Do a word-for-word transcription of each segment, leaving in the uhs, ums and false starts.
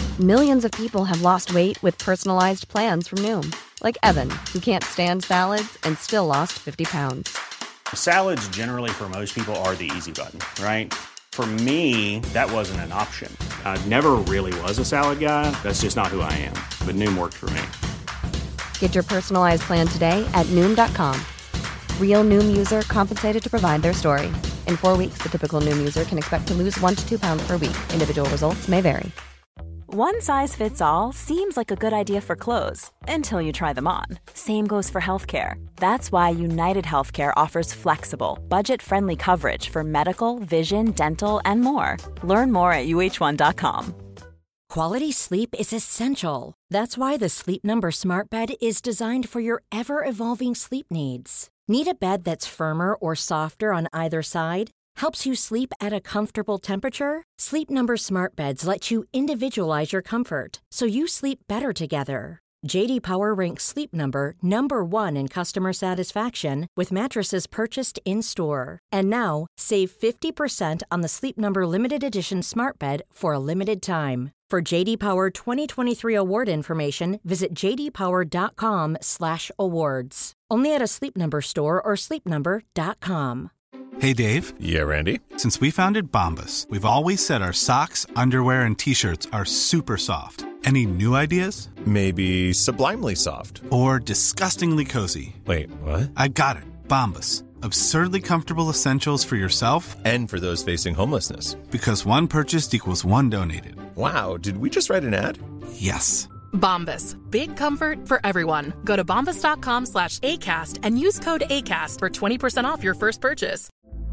Millions of people have lost weight with personalized plans from Noom. Like Evan, who can't stand salads and still lost fifty pounds. Salads generally for most people are the easy button, right? For me, that wasn't an option. I never really was a salad guy. That's just not who I am. But Noom worked for me. Get your personalized plan today at Noom dot com. Real Noom user compensated to provide their story. In four weeks, the typical Noom user can expect to lose one to two pounds per week. Individual results may vary. One size fits all seems like a good idea for clothes until you try them on. Same goes for healthcare. That's why United Healthcare offers flexible, budget-friendly coverage for medical, vision, dental, and more. Learn more at U H one dot com. Quality sleep is essential. That's why the Sleep Number Smart Bed is designed for your ever-evolving sleep needs. Need a bed that's firmer or softer on either side? Helps you sleep at a comfortable temperature? Sleep Number Smart Beds let you individualize your comfort, so you sleep better together. J D Power ranks Sleep Number number one in customer satisfaction with mattresses purchased in-store. And now, save fifty percent on the Sleep Number Limited Edition Smart Bed for a limited time. For J D Power twenty twenty-three award information, visit j d power dot com slash awards. Only at a Sleep Number store or sleep number dot com. Hey, Dave. Yeah, Randy. Since we founded Bombas, we've always said our socks, underwear, and T-shirts are super soft. Any new ideas? Maybe sublimely soft. Or disgustingly cozy. Wait, what? I got it. Bombas. Absurdly comfortable essentials for yourself and for those facing homelessness. Because one purchased equals one donated. Wow, did we just write an ad? Yes. Bombas. Big comfort for everyone. Go to bombas dot com slash ACAST and use code ACAST for twenty percent off your first purchase.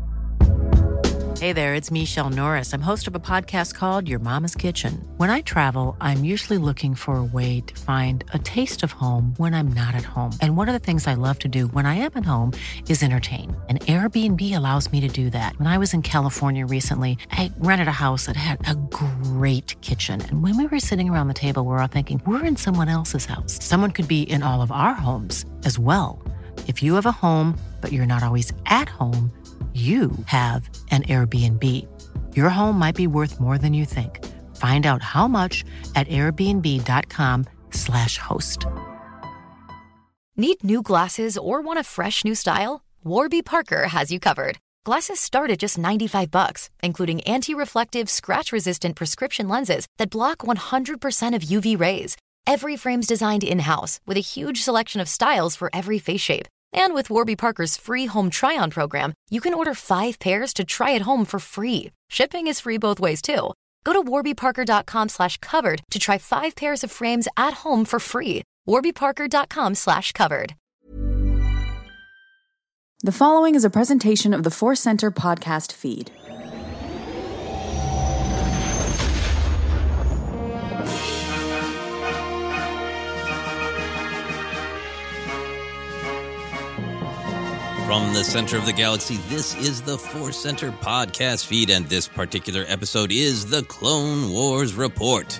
Hey there, it's Michelle Norris. I'm host of a podcast called Your Mama's Kitchen. When I travel, I'm usually looking for a way to find a taste of home when I'm not at home. And one of the things I love to do when I am at home is entertain. And Airbnb allows me to do that. When I was in California recently, I rented a house that had a great kitchen. And when we were sitting around the table, we were all thinking, we're in someone else's house. Someone could be in all of our homes as well. If you have a home, but you're not always at home, you have an Airbnb. Your home might be worth more than you think. Find out how much at airbnb dot com slash host. Need new glasses or want a fresh new style? Warby Parker has you covered. Glasses start at just ninety-five bucks, including anti-reflective, scratch-resistant prescription lenses that block one hundred percent of U V rays. Every frame's designed in-house with a huge selection of styles for every face shape. And with Warby Parker's free home try-on program, you can order five pairs to try at home for free. Shipping is free both ways, too. Go to warby parker dot com slash covered to try five pairs of frames at home for free. warby parker dot com slash covered. The following is a presentation of the Force Center podcast feed. From the center of the galaxy, this is the Force Center podcast feed, and this particular episode is the Clone Wars Report.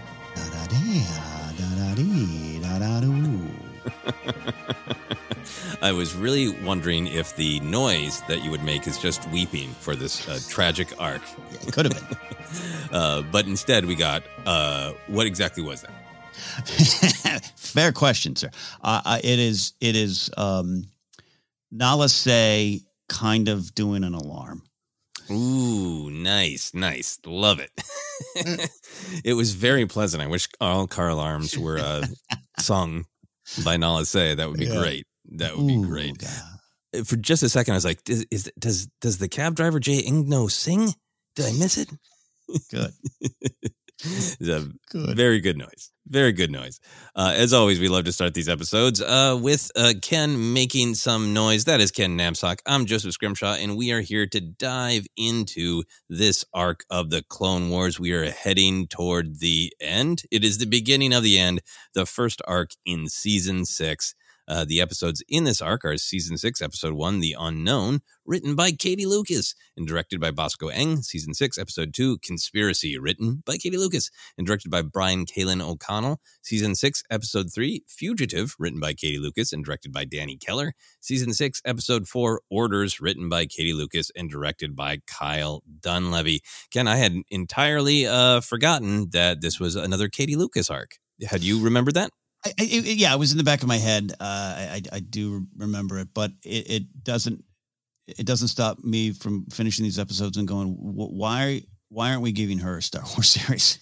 I was really wondering if the noise that you would make is just weeping for this uh, tragic arc. Yeah, it could have been. uh, but instead we got, uh, what exactly was that? Fair question, sir. Uh, uh, it is, it is, um, Nala Se kind of doing an alarm. Ooh, nice, nice. Love it. It was very pleasant. I wish all car alarms were uh, sung by Nala Se. That would be yeah. great. That would Ooh, be great. God. For just a second, I was like, is, is, does does the cab driver, Jay Ingno, sing? Did I miss it? Good. It's a good. Very good noise. Very good noise. Uh, as always, we love to start these episodes uh, with uh, Ken making some noise. That is Ken Namsock. I'm Joseph Scrimshaw, and we are here to dive into this arc of the Clone Wars. We are heading toward the end. It is the beginning of the end, the first arc in season six. Uh, the episodes in this arc are Season six, Episode one, The Unknown, written by Katie Lucas and directed by Bosco Eng. Season six, Episode two, Conspiracy, written by Katie Lucas and directed by Brian Kalin O'Connell. Season six, Episode three, Fugitive, written by Katie Lucas and directed by Danny Keller. Season six, Episode four, Orders, written by Katie Lucas and directed by Kyle Dunleavy. Ken, I had entirely uh, forgotten that this was another Katie Lucas arc. Had you remembered that? I, I, it, yeah, it was in the back of my head. Uh, I, I do remember it, but it, it doesn't. It doesn't stop me from finishing these episodes and going, why? Why aren't we giving her a Star Wars series?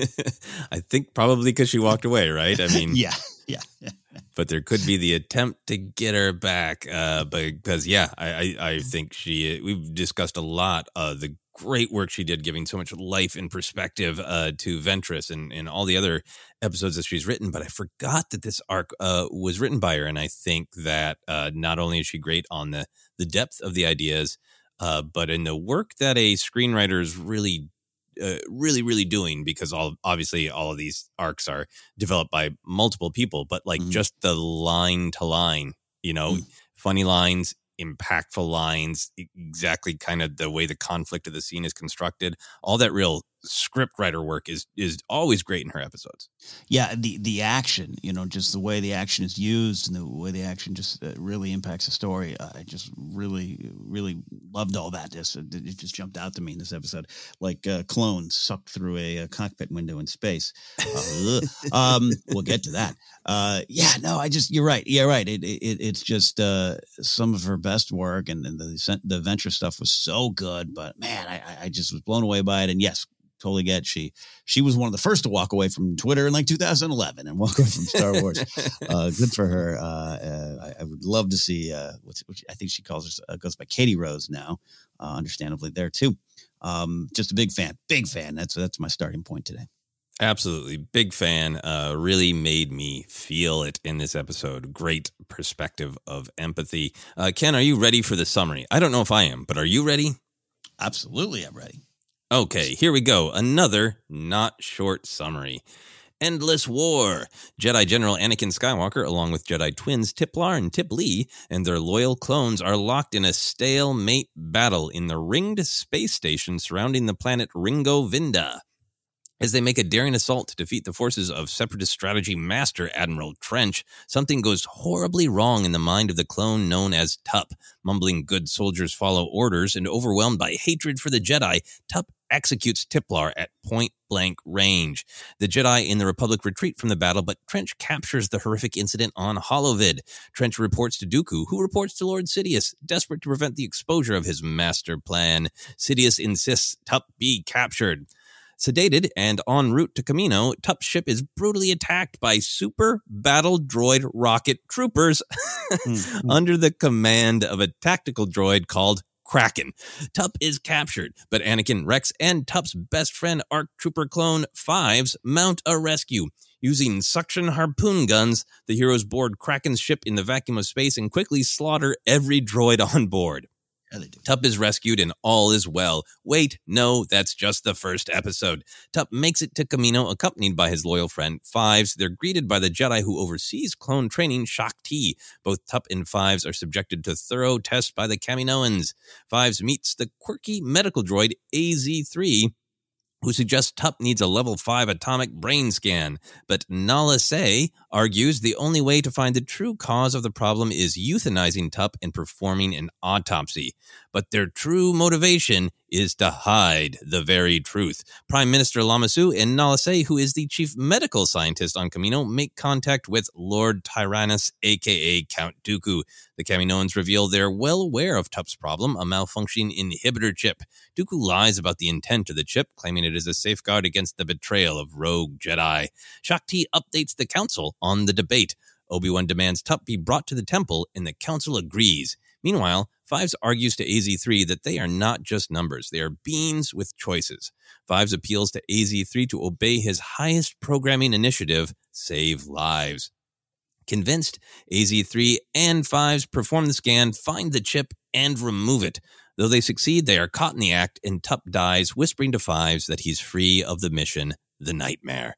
I think probably because she walked away, right? I mean, yeah, yeah, yeah. But there could be the attempt to get her back, uh, because yeah, I, I, I think she. We've discussed a lot of the great work she did, giving so much life and perspective uh, to Ventress and, and all the other episodes that she's written. But I forgot that this arc uh, was written by her, and I think that uh, not only is she great on the the depth of the ideas, uh, but in the work that a screenwriter is really. Uh, really, really doing, because all obviously all of these arcs are developed by multiple people, but like mm-hmm. just the line to line, you know, mm-hmm. funny lines, impactful lines, exactly kind of the way the conflict of the scene is constructed. All that real script writer work is is always great in her episodes. Yeah, the the action, you know, just the way the action is used and the way the action just uh, really impacts the story. Uh, I just really, really loved all that. Just it just jumped out to me in this episode, like uh, clones sucked through a, a cockpit window in space. Uh, um, we'll get to that. Uh, yeah, no, I just you're right. Yeah, right. It, it it's just uh, some of her best work, and, and the the Ventress stuff was so good. But man, I I just was blown away by it. And yes. Totally get she she was one of the first to walk away from Twitter in like two thousand eleven and walk away from Star Wars. uh, good for her. Uh, uh, I, I would love to see uh, which, which I think she calls her uh, goes by Katie Rose now. Uh, understandably there too. Um, just a big fan, big fan. That's that's my starting point today. Absolutely. Big fan. Uh, really made me feel it in this episode. Great perspective of empathy. Uh, Ken, are you ready for the summary? I don't know if I am, but are you ready? Absolutely, I'm ready. Okay, here we go. Another not short summary. Endless War. Jedi General Anakin Skywalker, along with Jedi twins Tiplar and Tip Lee, and their loyal clones are locked in a stalemate battle in the ringed space station surrounding the planet Ringo Vinda. As they make a daring assault to defeat the forces of Separatist strategy master Admiral Trench, something goes horribly wrong in the mind of the clone known as Tup. Mumbling good soldiers follow orders, and overwhelmed by hatred for the Jedi, Tup executes Tiplar at point-blank range. The Jedi in the Republic retreat from the battle, but Trench captures the horrific incident on holovid. Trench reports to Dooku, who reports to Lord Sidious, desperate to prevent the exposure of his master plan. Sidious insists Tup be captured. Sedated and en route to Kamino, Tup's ship is brutally attacked by super battle droid rocket troopers mm-hmm. under the command of a tactical droid called Kraken. Tup is captured, but Anakin, Rex, and Tup's best friend ARC Trooper clone Fives mount a rescue. Using suction harpoon guns, the heroes board Kraken's ship in the vacuum of space and quickly slaughter every droid on board. Tup is rescued and all is well. Wait, no, that's just the first episode. Tup makes it to Kamino accompanied by his loyal friend Fives. They're greeted by the Jedi who oversees clone training, Shaak Ti. Both Tup and Fives are subjected to thorough tests by the Kaminoans. Fives meets the quirky medical droid A Z three, who suggests Tup needs a level five atomic brain scan. But Nala Se argues the only way to find the true cause of the problem is euthanizing Tup and performing an autopsy. But their true motivation is to hide the very truth. Prime Minister Lama Su and Nala Se, who is the chief medical scientist on Kamino, make contact with Lord Tyrannus, a k a. Count Dooku. The Kaminoans reveal they're well aware of Tup's problem, a malfunctioning inhibitor chip. Dooku lies about the intent of the chip, claiming it is a safeguard against the betrayal of rogue Jedi. Shaak Ti updates the council on the debate. Obi-Wan demands Tup be brought to the temple, and the council agrees. Meanwhile, Fives argues to A Z three that they are not just numbers, they are beings with choices. Fives appeals to A Z three to obey his highest programming initiative, save lives. Convinced, A Z three and Fives perform the scan, find the chip, and remove it. Though they succeed, they are caught in the act, and Tup dies, whispering to Fives that he's free of the mission, the nightmare.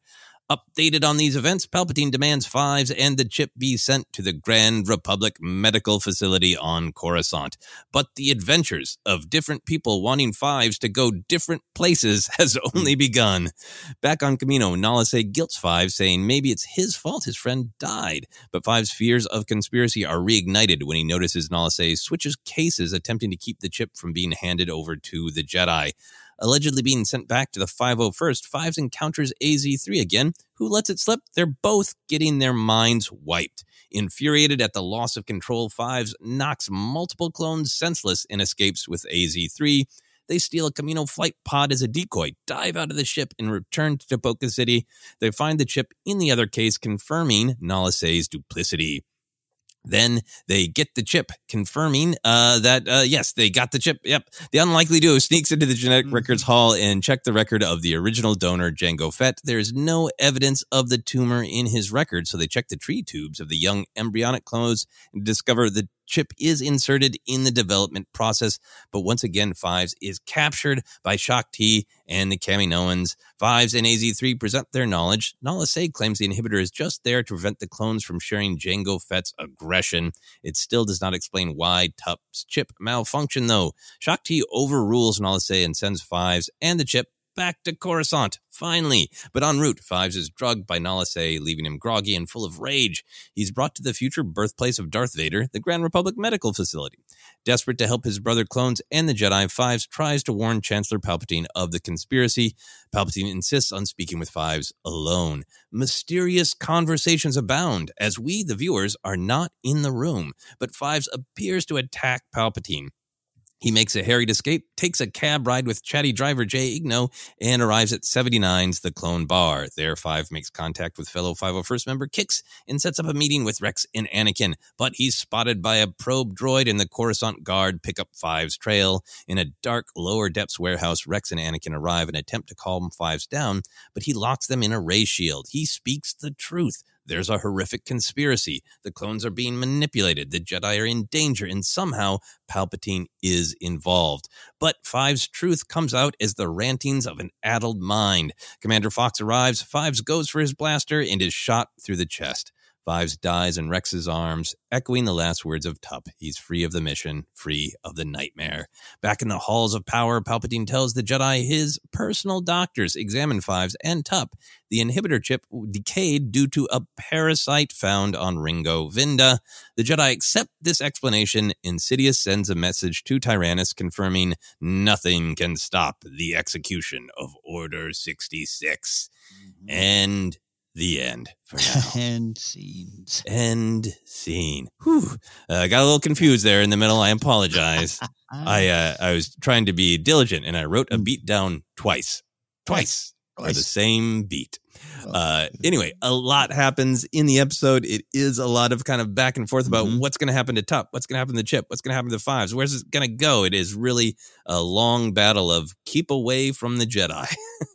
Updated on these events, Palpatine demands Fives and the chip be sent to the Grand Republic Medical Facility on Coruscant. But the adventures of different people wanting Fives to go different places has only begun. Back on Kamino, Nala Se guilts Fives, saying maybe it's his fault his friend died. But Fives' fears of conspiracy are reignited when he notices Nala Se switches cases, attempting to keep the chip from being handed over to the Jedi. Allegedly being sent back to the five oh first, Fives encounters A Z three again, who lets it slip. They're both getting their minds wiped. Infuriated at the loss of control, Fives knocks multiple clones senseless and escapes with A Z three. They steal a Kamino flight pod as a decoy, dive out of the ship, and return to Tipoca City. They find the chip in the other case, confirming Nala Se's duplicity. Then they get the chip, confirming uh, that, uh, yes, they got the chip. Yep. The unlikely duo sneaks into the genetic mm-hmm. records hall and check the record of the original donor, Jango Fett. There is no evidence of the tumor in his record, so they check the tree tubes of the young embryonic clones and discover the chip is inserted in the development process. But once again, Fives is captured by Shaak Ti and the Kaminoans. Fives and A Z three present their knowledge. Nala Se claims the inhibitor is just there to prevent the clones from sharing Jango Fett's aggression. It still does not explain why Tup's chip malfunctioned, though. Shaak Ti overrules Nala Se and sends Fives and the chip back to Coruscant, finally. But en route, Fives is drugged by Nala Se, leaving him groggy and full of rage. He's brought to the future birthplace of Darth Vader, the Grand Republic Medical Facility. Desperate to help his brother clones and the Jedi, Fives tries to warn Chancellor Palpatine of the conspiracy. Palpatine insists on speaking with Fives alone. Mysterious conversations abound, as we, the viewers, are not in the room. But Fives appears to attack Palpatine. He makes a harried escape, takes a cab ride with chatty driver Jay Igno, and arrives at seventy-nine's The Clone Bar. There, Five makes contact with fellow five oh first member Kix and sets up a meeting with Rex and Anakin. But he's spotted by a probe droid, and the Coruscant Guard pick up Five's trail. In a dark, lower depths warehouse, Rex and Anakin arrive and attempt to calm Fives down, but he locks them in a ray shield. He speaks the truth. There's a horrific conspiracy. The clones are being manipulated. The Jedi are in danger, and somehow Palpatine is involved. But Fives' truth comes out as the rantings of an addled mind. Commander Fox arrives. Fives goes for his blaster and is shot through the chest. Fives dies in Rex's arms, echoing the last words of Tup. He's free of the mission, free of the nightmare. Back in the halls of power, Palpatine tells the Jedi his personal doctors examine Fives and Tup. The inhibitor chip decayed due to a parasite found on Ringo Vinda. The Jedi accept this explanation. Insidious sends a message to Tyrannus confirming nothing can stop the execution of Order sixty-six. Mm-hmm. And the end for now. End scenes. End scene. Whew. I uh, got a little confused there in the middle. I apologize. I uh, I was trying to be diligent, and I wrote a beat down twice. Twice. Twice. For the same beat. Uh, anyway, a lot happens in the episode. It is a lot of kind of back and forth about mm-hmm. what's going to happen to Tup, what's going to happen to Chip, what's going to happen to Fives, where's it going to go? It is really a long battle of keep away from the Jedi.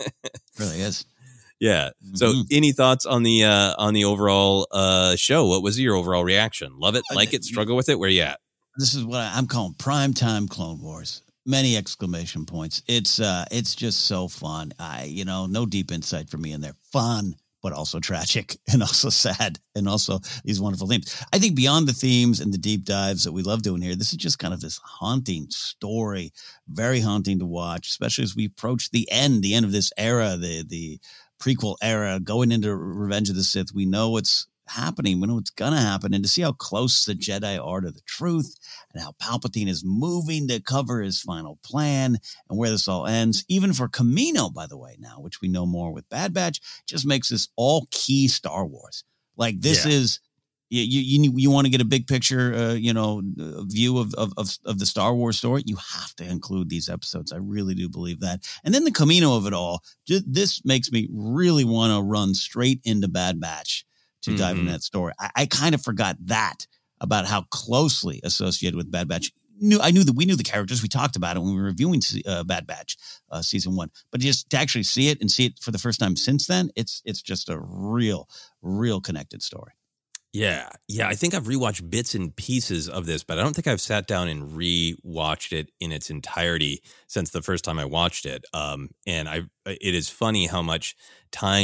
Really is. Yeah. So mm-hmm. any thoughts on the uh, on the overall uh, show? What was your overall reaction? Love it? Like it? Struggle with it? Where you at? This is what I'm calling primetime Clone Wars. Many exclamation points. It's uh, it's just so fun. I, you know, no deep insight for me in there. Fun, but also tragic and also sad and also these wonderful themes. I think beyond the themes and the deep dives that we love doing here, this is just kind of this haunting story, very haunting to watch, especially as we approach the end, the end of this era, the the prequel era, going into Revenge of the Sith. We know what's happening. We know what's going to happen. And to see how close the Jedi are to the truth and how Palpatine is moving to cover his final plan and where this all ends, even for Kamino, by the way, now, which we know more with Bad Batch, just makes this all key Star Wars. Like this yeah. is, you, you, you want to get a big picture, uh, you know, view of, of, of, of the Star Wars story. You have to include these episodes. I really do believe that. And then the Kamino of it all, just, this makes me really want to run straight into Bad Batch to mm-hmm. dive into that story. I, I kind of forgot that about how closely associated with Bad Batch. Knew I knew that we knew the characters. We talked about it when we were reviewing uh, Bad Batch uh, season one. But just to actually see it and see it for the first time since then, it's it's just a real, real connected story. Yeah, yeah. I think I've rewatched bits and pieces of this, but I don't think I've sat down and rewatched it in its entirety since the first time I watched it. Um, and I, it is funny how much time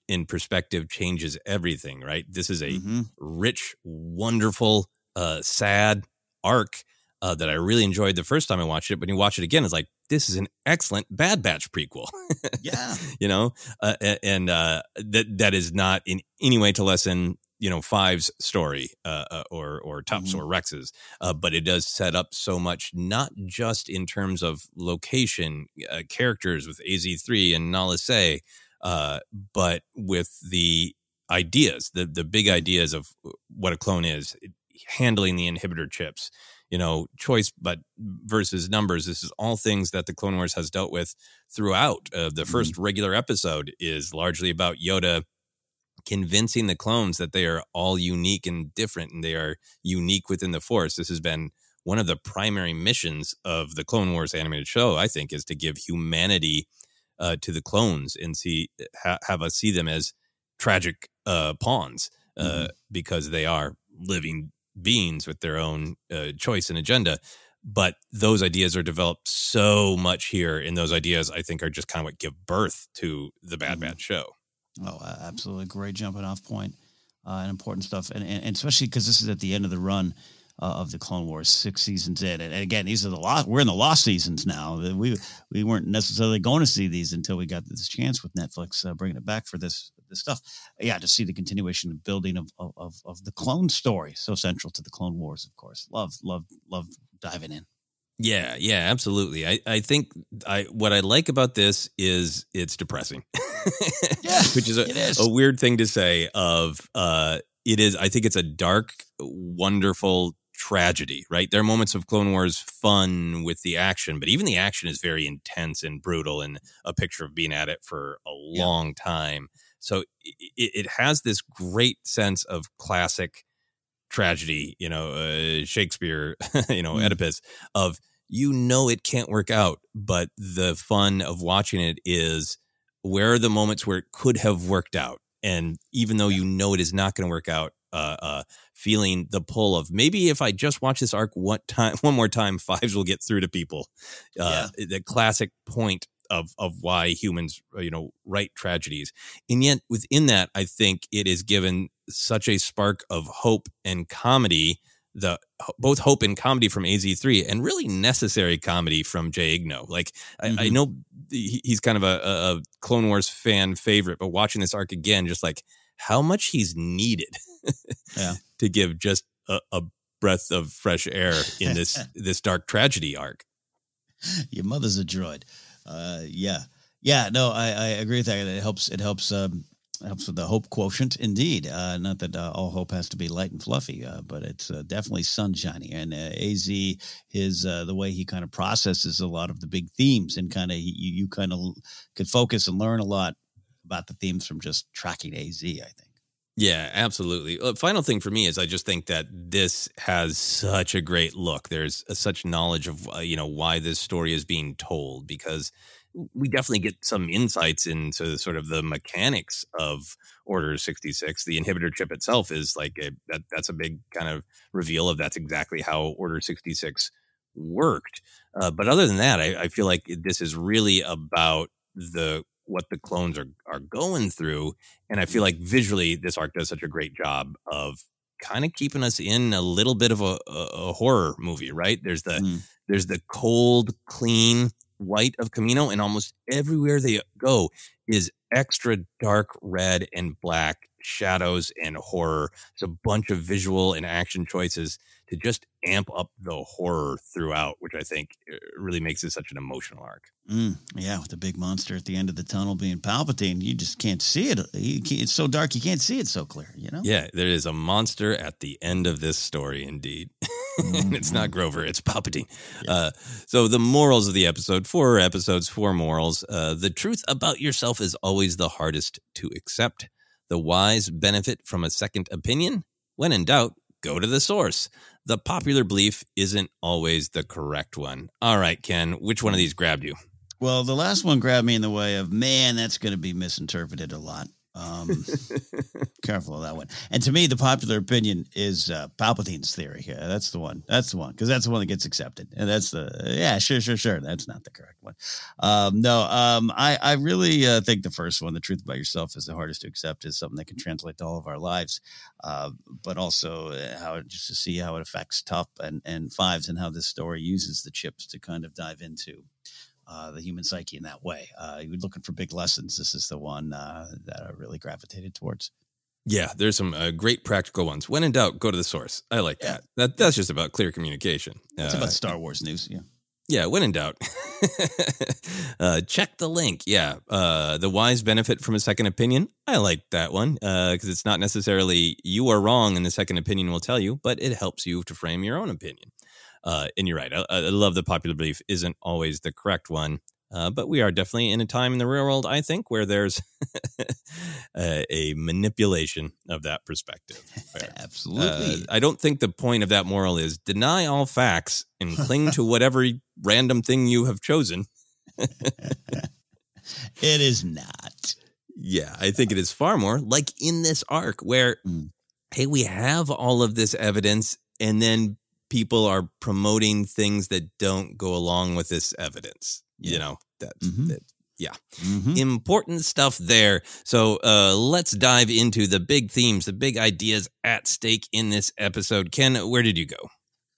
in perspective changes everything, right? This is a Mm-hmm. rich, wonderful, uh, sad arc uh, that I really enjoyed the first time I watched it. But when you watch it again, it's like, this is an excellent Bad Batch prequel. Yeah. You know, uh, and uh, that that is not in any way to lessen, you know, Five's story uh, uh, or or Tup's Mhm. or Rex's, uh, but it does set up so much, not just in terms of location, uh, characters with A Z three and Nala Se, uh, but with the ideas, the the big ideas of what a clone is, handling the inhibitor chips, you know, choice but versus numbers. This is all things that the Clone Wars has dealt with throughout. Uh, the first regular episode is largely about Yoda convincing the clones that they are all unique and different, and they are unique within the Force. This has been one of the primary missions of the Clone Wars animated show, I think, is to give humanity uh, to the clones and see ha- have us see them as tragic uh, pawns uh, Mm-hmm. because they are living beings with their own uh, choice and agenda. But those ideas are developed so much here, and those ideas, I think, are just kind of what give birth to the Bad Mm-hmm. Batch show. Oh, uh, absolutely. Great jumping off point uh, and important stuff. And, and, and especially because this is at the end of the run uh, of the Clone Wars, six seasons in. And, and again, these are the lost, we're in the lost seasons now. We we weren't necessarily going to see these until we got this chance with Netflix uh, bringing it back for this this stuff. Yeah, to see the continuation and building of, of, of, of the clone story. So central to the Clone Wars, of course. Love, love, love diving in. Yeah, yeah, absolutely. I, I think I what I like about this is it's depressing. Yeah, which is a, it is. a weird thing to say of uh it is I think it's a dark, wonderful tragedy, right? There are moments of Clone Wars fun with the action, but even the action is very intense and brutal and a picture of being at it for a long yeah. time. So it, it has this great sense of classic tragedy, you know, uh, Shakespeare, you know, mm. Oedipus, of, you know, it can't work out, but the fun of watching it is where are the moments where it could have worked out. And even though you know it is not going to work out, uh, uh, feeling the pull of maybe if I just watch this arc one time, one more time, Fives will get through to people. Uh, yeah. The classic point of of why humans, you know, write tragedies. And yet within that, I think it is given such a spark of hope and comedy, the both hope and comedy from A Z three and really necessary comedy from Jay Igno. Like mm-hmm. I, I know he's kind of a, a Clone Wars fan favorite, but watching this arc again, just like how much he's needed yeah. to give just a, a breath of fresh air in this this dark tragedy arc. Your mother's a droid. Uh, yeah, yeah. No, I, I agree with that. It helps. It helps. Um, helps with the hope quotient, indeed. Uh, not that uh, all hope has to be light and fluffy, uh, but it's uh, definitely sunshiny. And uh, A Z, his uh, the way he kind of processes a lot of the big themes, and kind of you, you kind of could focus and learn a lot about the themes from just tracking A Z, I think. Yeah, absolutely. Uh, final thing for me is I just think that this has such a great look. There's a, such knowledge of, uh, you know, why this story is being told, because we definitely get some insights into sort of the mechanics of Order sixty-six. The inhibitor chip itself is like a, that. That's a big kind of reveal of that's exactly how Order sixty-six worked. Uh, but other than that, I, I feel like this is really about the what the clones are are going through, and I feel like visually this arc does such a great job of kind of keeping us in a little bit of a, a, a horror movie. Right? There's the mm. there's the cold, clean white of Kamino, and almost everywhere they go is extra dark red and black shadows and horror. It's a bunch of visual and action choices to just amp up the horror throughout, which I think really makes it such an emotional arc. Mm, yeah, with the big monster at the end of the tunnel being Palpatine, you just can't see it. It's so dark, you can't see it so clear, you know? Yeah, there is a monster at the end of this story, indeed. Mm-hmm. It's not Grover, it's Palpatine. Yeah. Uh, so the morals of the episode, four episodes, four morals. Uh, the truth about yourself is always the hardest to accept. The wise benefit from a second opinion. When in doubt, go to the source. The popular belief isn't always the correct one. All right, Ken, which one of these grabbed you? Well, the last one grabbed me in the way of, man, that's going to be misinterpreted a lot. Um, careful of that one. And to me, the popular opinion is uh, Palpatine's theory. Yeah, that's the one. That's the one because that's the one that gets accepted. And that's the yeah, sure, sure, sure. That's not the correct one. Um, no, um, I I really uh, think the first one, the truth about yourself, is the hardest to accept. Is something that can translate to all of our lives, uh, but also how it, just to see how it affects Tup and and Fives and how this story uses the chips to kind of dive into. Uh, the human psyche in that way. Uh, you're looking for big lessons. This is the one uh, that I really gravitated towards. Yeah, there's some uh, great practical ones. When in doubt, go to the source. I like yeah. that. That That's just about clear communication. It's uh, about Star Wars news, yeah. Yeah, when in doubt, uh, check the link. Yeah, uh, the wise benefit from a second opinion. I like that one because uh, it's not necessarily you are wrong and the second opinion will tell you, but it helps you to frame your own opinion. Uh, and you're right. I, I love the popular belief isn't always the correct one, uh, but we are definitely in a time in the real world, I think, where there's a, a manipulation of that perspective. Absolutely. Uh, I don't think the point of that moral is deny all facts and cling to whatever random thing you have chosen. It is not. Yeah, I think it is far more like in this arc where, mm. hey, we have all of this evidence and then people are promoting things that don't go along with this evidence. Yeah. You know, that's, mm-hmm. that, yeah, mm-hmm. important stuff there. So uh, let's dive into the big themes, the big ideas at stake in this episode. Ken, where did you go?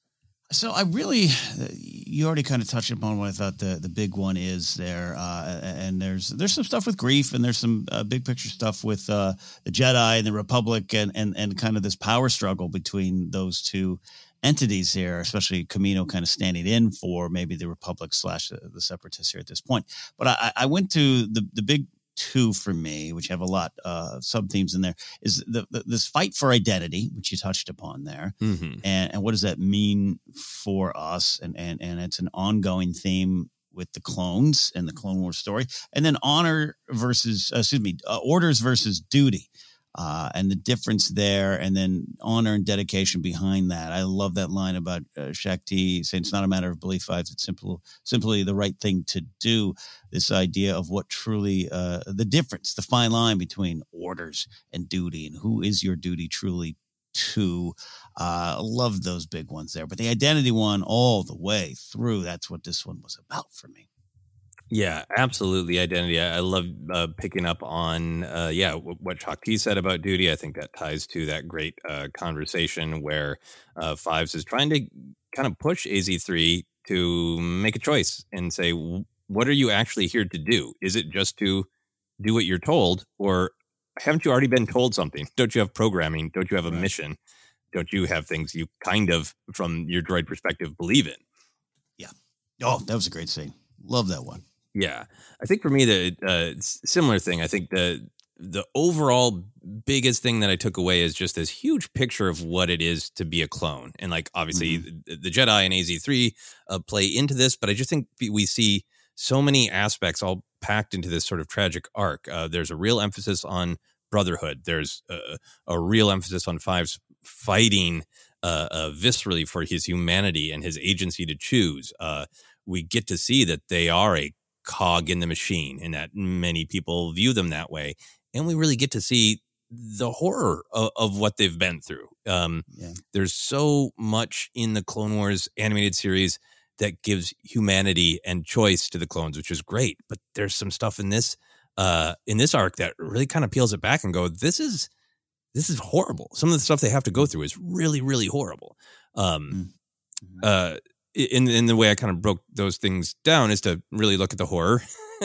So I really, you already kind of touched upon what I thought the, the big one is there. Uh, and there's there's some stuff with Greef and there's some uh, big picture stuff with uh, the Jedi and the Republic and, and, and kind of this power struggle between those two entities here, especially Kamino kind of standing in for maybe the Republic slash the, the Separatists here at this point. But I, I went to the, the big two for me, which have a lot of uh, sub themes in there, is the, the, this fight for identity, which you touched upon there. Mm-hmm. And, and what does that mean for us? And, and, and it's an ongoing theme with the clones and the Clone Wars story. And then honor versus, uh, excuse me, uh, orders versus duty. Uh, and the difference there, and then honor and dedication behind that. I love that line about uh, Shakti saying it's not a matter of belief, Fives. It's simple, simply the right thing to do. This idea of what truly, uh, the difference, the fine line between orders and duty, and who is your duty truly to. I uh, love those big ones there. But the identity one all the way through, that's what this one was about for me. Yeah, absolutely. Identity. I, I love uh, picking up on, uh, yeah, w- what Shakti said about duty. I think that ties to that great uh, conversation where uh, Fives is trying to kind of push A Z three to make a choice and say, what are you actually here to do? Is it just to do what you're told, or haven't you already been told something? Don't you have programming? Don't you have a right. mission? Don't you have things you kind of, from your droid perspective, believe in? Yeah. Oh, that was a great scene. Love that one. Yeah, I think for me, the uh, similar thing, I think the the overall biggest thing that I took away is just this huge picture of what it is to be a clone. And like, obviously, mm-hmm. the, the Jedi and A Z three uh, play into this, but I just think we see so many aspects all packed into this sort of tragic arc. Uh, there's a real emphasis on brotherhood. There's a, a real emphasis on Fives fighting uh, uh, viscerally for his humanity and his agency to choose. Uh, we get to see that they are a cog in the machine and that many people view them that way. And we really get to see the horror of, of what they've been through. Um, yeah. There's so much in the Clone Wars animated series that gives humanity and choice to the clones, which is great. But there's some stuff in this uh, in this arc that really kind of peels it back and go, this is this is horrible. Some of the stuff they have to go through is really, really horrible. Um, mm-hmm. uh, In in the way I kind of broke those things down is to really look at the horror,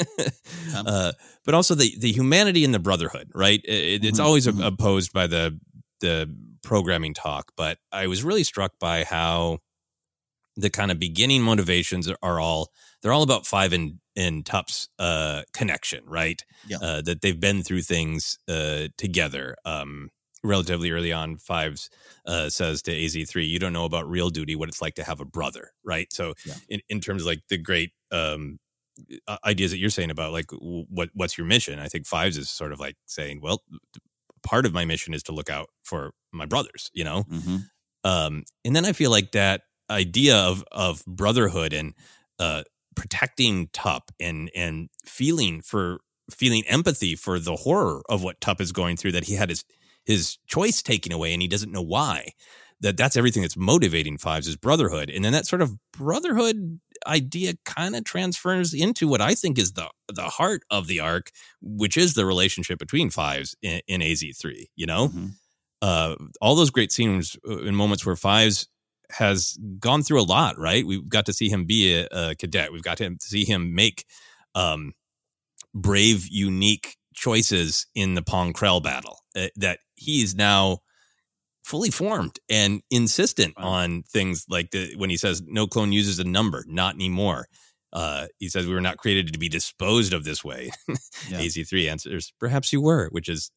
uh, but also the, the humanity and the brotherhood, right? It, it's mm-hmm. always mm-hmm. opposed by the the programming talk, but I was really struck by how the kind of beginning motivations are all, they're all about Five and, and Tup's uh, connection, right? Yeah. Uh, that they've been through things uh, together. Um, relatively early on, Fives uh, says to A Z three, you don't know about real duty, what it's like to have a brother, right? So yeah. in, in terms of like the great um, ideas that you're saying about like what what's your mission, I think Fives is sort of like saying, well, part of my mission is to look out for my brothers, you know? Mm-hmm. Um, and then I feel like that idea of of brotherhood and uh, protecting Tup and, and feeling for feeling empathy for the horror of what Tup is going through, that he had his his choice taken away and he doesn't know why. That that's everything that's motivating Fives is brotherhood. And then that sort of brotherhood idea kind of transfers into what I think is the the heart of the arc, which is the relationship between Fives in, in A Z three, you know? Mm-hmm. Uh, all those great scenes in moments where Fives has gone through a lot, right? We've got to see him be a, a cadet. We've got to see him make um, brave, unique choices in the Pong Krell battle, uh, that he's now fully formed and insistent wow. on things like the, when he says no clone uses a number, not anymore. Uh, he says we were not created to be disposed of this way. Yeah. A Z three answers, perhaps you were, which is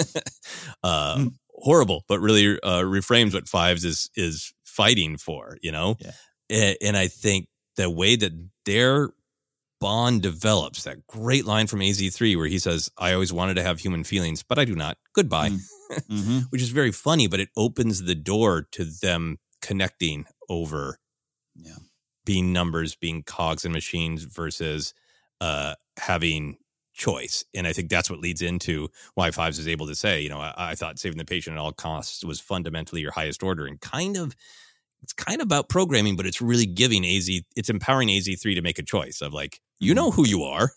uh, mm. horrible, but really uh, reframes what Fives is is fighting for, you know? Yeah. And, and I think the way that their bond develops, that great line from A Z three where he says, I always wanted to have human feelings, but I do not. Goodbye. Mm. Mm-hmm. Which is very funny, but it opens the door to them connecting over yeah. being numbers, being cogs and machines versus uh, having choice. And I think that's what leads into why Fives is able to say, you know, I, I thought saving the patient at all costs was fundamentally your highest order, and kind of it's kind of about programming, but it's really giving A Z, it's empowering A Z three to make a choice of like, you know who you are.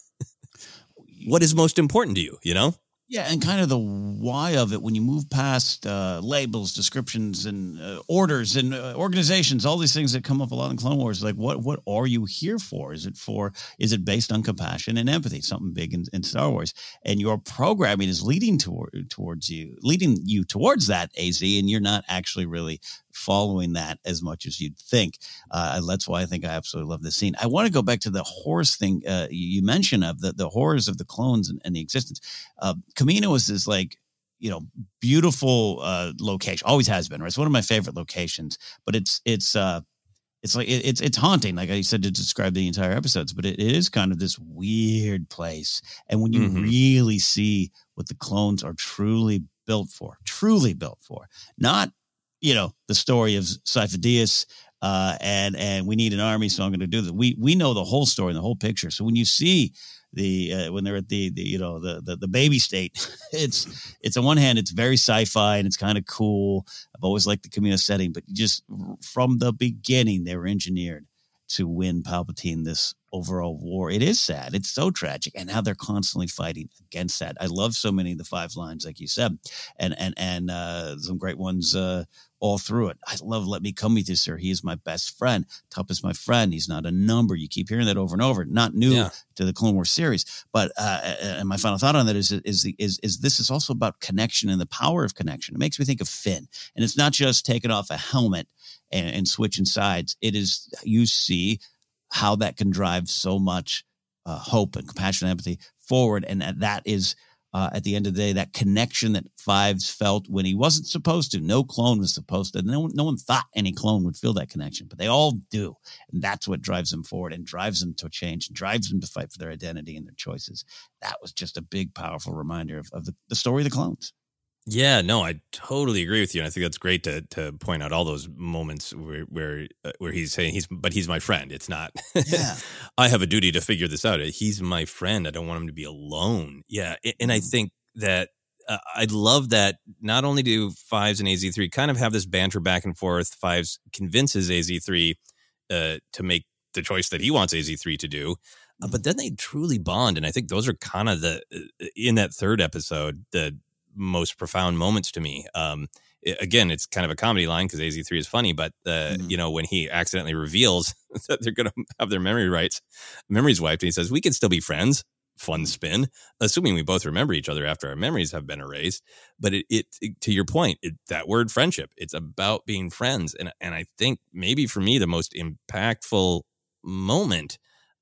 What is most important to you, you know? Yeah, and kind of the why of it when you move past uh, labels, descriptions, and uh, orders and uh, organizations, all these things that come up a lot in Clone Wars. Like, what what are you here for? Is it for? Is it based on compassion and empathy? Something big in, in Star Wars, and your programming is leading toward towards you, leading you towards that, A Z, and you're not actually really following that as much as you'd think. Uh, that's why I think I absolutely love this scene. I want to go back to the horrors thing uh, you mentioned of the, the horrors of the clones and, and the existence. Uh, Kamino is this like, you know, beautiful uh, location. Always has been, right? It's one of my favorite locations, but it's, it's, uh, it's like, it, it's, it's haunting. Like I said, to describe the entire episodes, but it, it is kind of this weird place. And when you mm-hmm. really see what the clones are truly built for, truly built for, not, you know, the story of Sifo-Dyas, uh, and and we need an army, so I'm going to do that. We we know the whole story and the whole picture. So when you see the uh, when they're at the, the you know the, the the baby state, it's it's on one hand it's very sci-fi and it's kind of cool. I've always liked the Kamino setting, but just from the beginning they were engineered to win Palpatine this overall war. It is sad. It's so tragic, and how they're constantly fighting against that. I love so many of the five lines, like you said, and and and uh, some great ones uh, all through it. I love "Let me come with you, sir. He is my best friend. Tup is my friend. He's not a number." You keep hearing that over and over. Not new yeah. to the Clone Wars series, but uh, and my final thought on that is is the is is this is also about connection and the power of connection. It makes me think of Finn, and it's not just taking off a helmet and, and switching sides. It is, you see how that can drive so much uh, hope and compassion and empathy forward. And that is, uh, at the end of the day, that connection that Fives felt when he wasn't supposed to. No clone was supposed to. No one, no one thought any clone would feel that connection, but they all do. And that's what drives them forward and drives them to change and drives them to fight for their identity and their choices. That was just a big, powerful reminder of, of the, the story of the clones. Yeah, no, I totally agree with you, and I think that's great to to point out all those moments where where uh, where he's saying he's, but he's my friend. It's not. Yeah. I have a duty to figure this out. He's my friend. I don't want him to be alone. Yeah, and I think that uh, I'd love that. Not only do Fives and A Z three kind of have this banter back and forth. Fives convinces A Z three uh, to make the choice that he wants A Z three to do. Uh, but then they truly bond, and I think those are kind of the uh, in that third episode the most profound moments to me. Um, it, again, it's kind of a comedy line because A Z three is funny, but uh, mm-hmm. you know, when he accidentally reveals that they're going to have their memory rights, memories wiped, and he says, "We can still be friends." Fun spin, assuming we both remember each other after our memories have been erased. But it, it, it to your point, it, that word friendship, it's about being friends, and and I think maybe for me the most impactful moment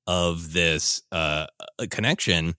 of this uh, connection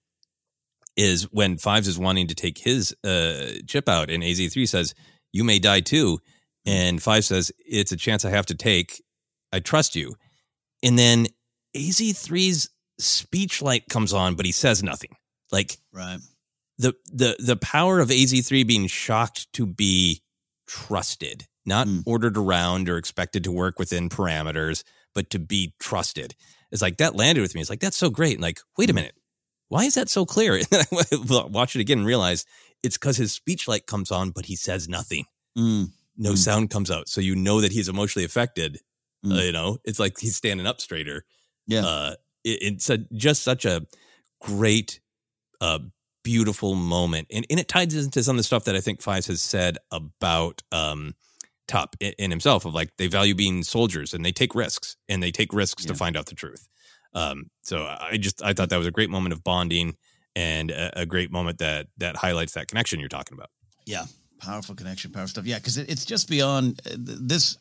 is when Fives is wanting to take his uh, chip out, and A Z three says, "You may die too," and Fives says, "It's a chance I have to take. I trust you." And then A Z three's speech light comes on, but he says nothing. Like, right. the the the power of A Z three being shocked to be trusted, not mm. ordered around or expected to work within parameters, but to be trusted. It's like that landed with me. It's like, that's so great. And like, wait a minute. why is that so clear? And then I watch it again and realize it's because his speech light comes on, but he says nothing. Mm. No mm. sound comes out. So you know that he's emotionally affected. Mm. Uh, you know, it's like he's standing up straighter. Yeah. Uh, it, it's a, just such a great, uh, beautiful moment. And, and it ties into some of the stuff that I think Fives has said about um, Tup in, in himself, of like, they value being soldiers and they take risks and they take risks Yeah. to find out the truth. Um, so I just, I thought that was a great moment of bonding and a, a great moment that, that highlights that connection you're talking about. Yeah. Powerful connection, powerful stuff. Yeah. Cause it, it's just beyond uh, this,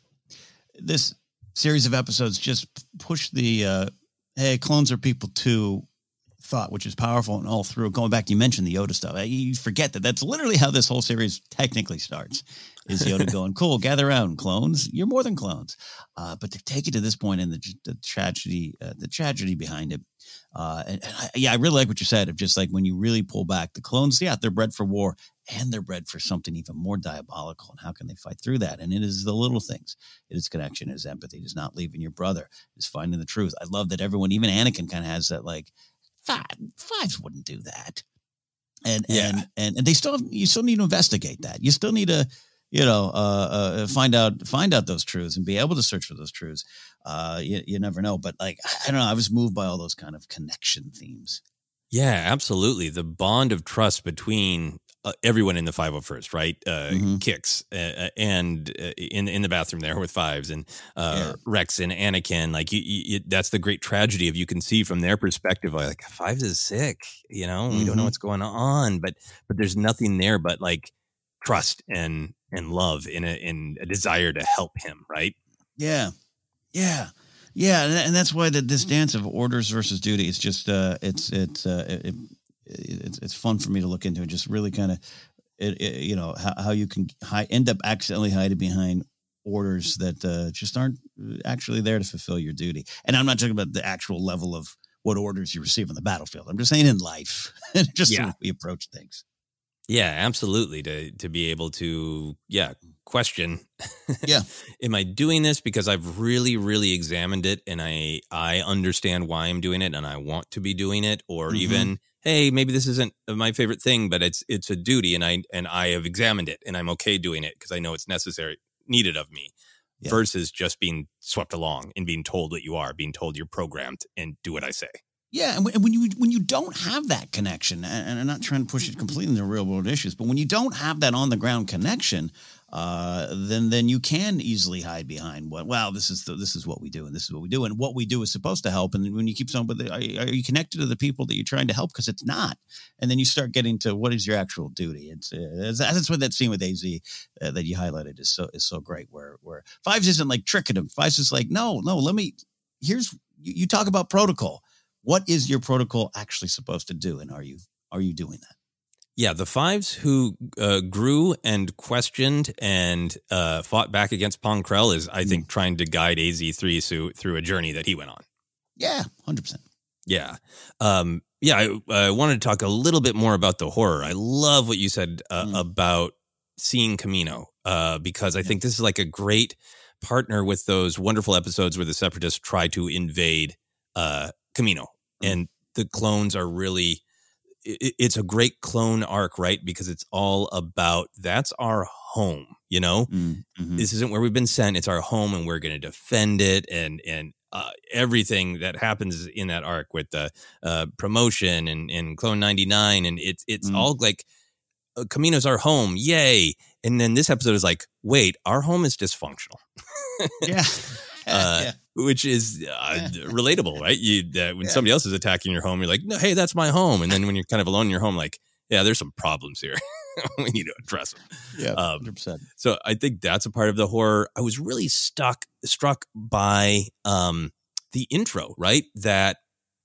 this series of episodes just push the, uh, hey, clones are people too thought, which is powerful and all through. Going back, you mentioned the Yoda stuff. You forget that that's literally how this whole series technically starts. Is Yoda going, cool, gather around, clones. You're more than clones. Uh, but to take it to this point and the, the tragedy, uh, the tragedy behind it. Uh, and, and I, yeah, I really like what you said of just like when you really pull back, the clones, yeah, they're bred for war and they're bred for something even more diabolical. And how can they fight through that? And it is the little things. It is connection, it is empathy, it is not leaving your brother, it is finding the truth. I love that everyone, even Anakin kind of has that like, Five, Fives wouldn't do that. And, Yeah. and, and, and they still, have, you still need to investigate that. You still need to, you know, uh, uh, find out, find out those truths and be able to search for those truths. Uh, you, you never know, but like, I don't know. I was moved by all those kind of connection themes. Yeah, absolutely. The bond of trust between uh, everyone in the five oh first, right? Uh, Mhm. Kix uh, and uh, in in the bathroom there with Fives and uh, Yeah. Rex and Anakin. Like you, you, that's the great tragedy of you can see from their perspective. Like Fives is sick, you know. We don't know Mhm. what's going on, but but there's nothing there but like trust and and love in a in a desire to help him, right? Yeah. Yeah. Yeah. And, and that's why the, this dance of orders versus duty is just, uh, it's, it's, uh, it, it, it's, it's fun for me to look into and just really kind of, it, it, you know, how, how you can hi- end up accidentally hiding behind orders that uh, just aren't actually there to fulfill your duty. And I'm not talking about the actual level of what orders you receive on the battlefield. I'm just saying in life, just Yeah. the way we approach things. Yeah, absolutely. To to be able to, yeah, question. Yeah. Am I doing this because I've really, really examined it and I I understand why I'm doing it and I want to be doing it, or Mhm. even, hey, maybe this isn't my favorite thing, but it's it's a duty and I and I have examined it and I'm okay doing it because I know it's necessary, needed of me, Yeah. versus just being swept along and being told what you are, being told you're programmed and do what I say. Yeah, and when and when you when you don't have that connection, and, and I'm not trying to push it completely into real world issues, but when you don't have that on the ground connection, uh, then then you can easily hide behind what. Well, this is the, this is what we do, and this is what we do, and what we do is supposed to help. And when you keep saying, "But are, are you connected to the people that you're trying to help?" Because it's not, and then you start getting to what is your actual duty. It's uh, that's what that scene with A Z uh, that you highlighted is so is so great. Where where Fives isn't like tricking him. Fives is like, no, no, let me. Here's you, you talk about protocol. What is your protocol actually supposed to do? And are you are you doing that? Yeah, the Fives who uh, grew and questioned and uh, fought back against Pong Krell is, I think, trying to guide A Z three through, through a journey that he went on. Yeah, one hundred percent. Yeah. Um, yeah, I, I wanted to talk a little bit more about the horror. I love what you said uh, Mm. about seeing Kamino, uh, because I think this is like a great partner with those wonderful episodes where the Separatists try to invade uh, Kamino. And the clones are really, it, it's a great clone arc, right? Because it's all about, that's our home, you know? Mm-hmm. This isn't where we've been sent. It's our home and we're going to defend it. And, and uh, everything that happens in that arc with the uh, promotion and, and Clone ninety-nine. And it's, it's Mm. all like, uh, Kamino's our home. Yay. And then this episode is like, wait, our home is dysfunctional. Yeah. Uh, yeah. Which is uh, relatable, right? You uh, when somebody else is attacking your home, you're like, no, hey, that's my home. And then when you're kind of alone in your home, like, yeah, there's some problems here. We need to address them. Yeah, Um, one hundred percent. so I think that's a part of the horror. I was really stuck, struck by um, the intro, right? That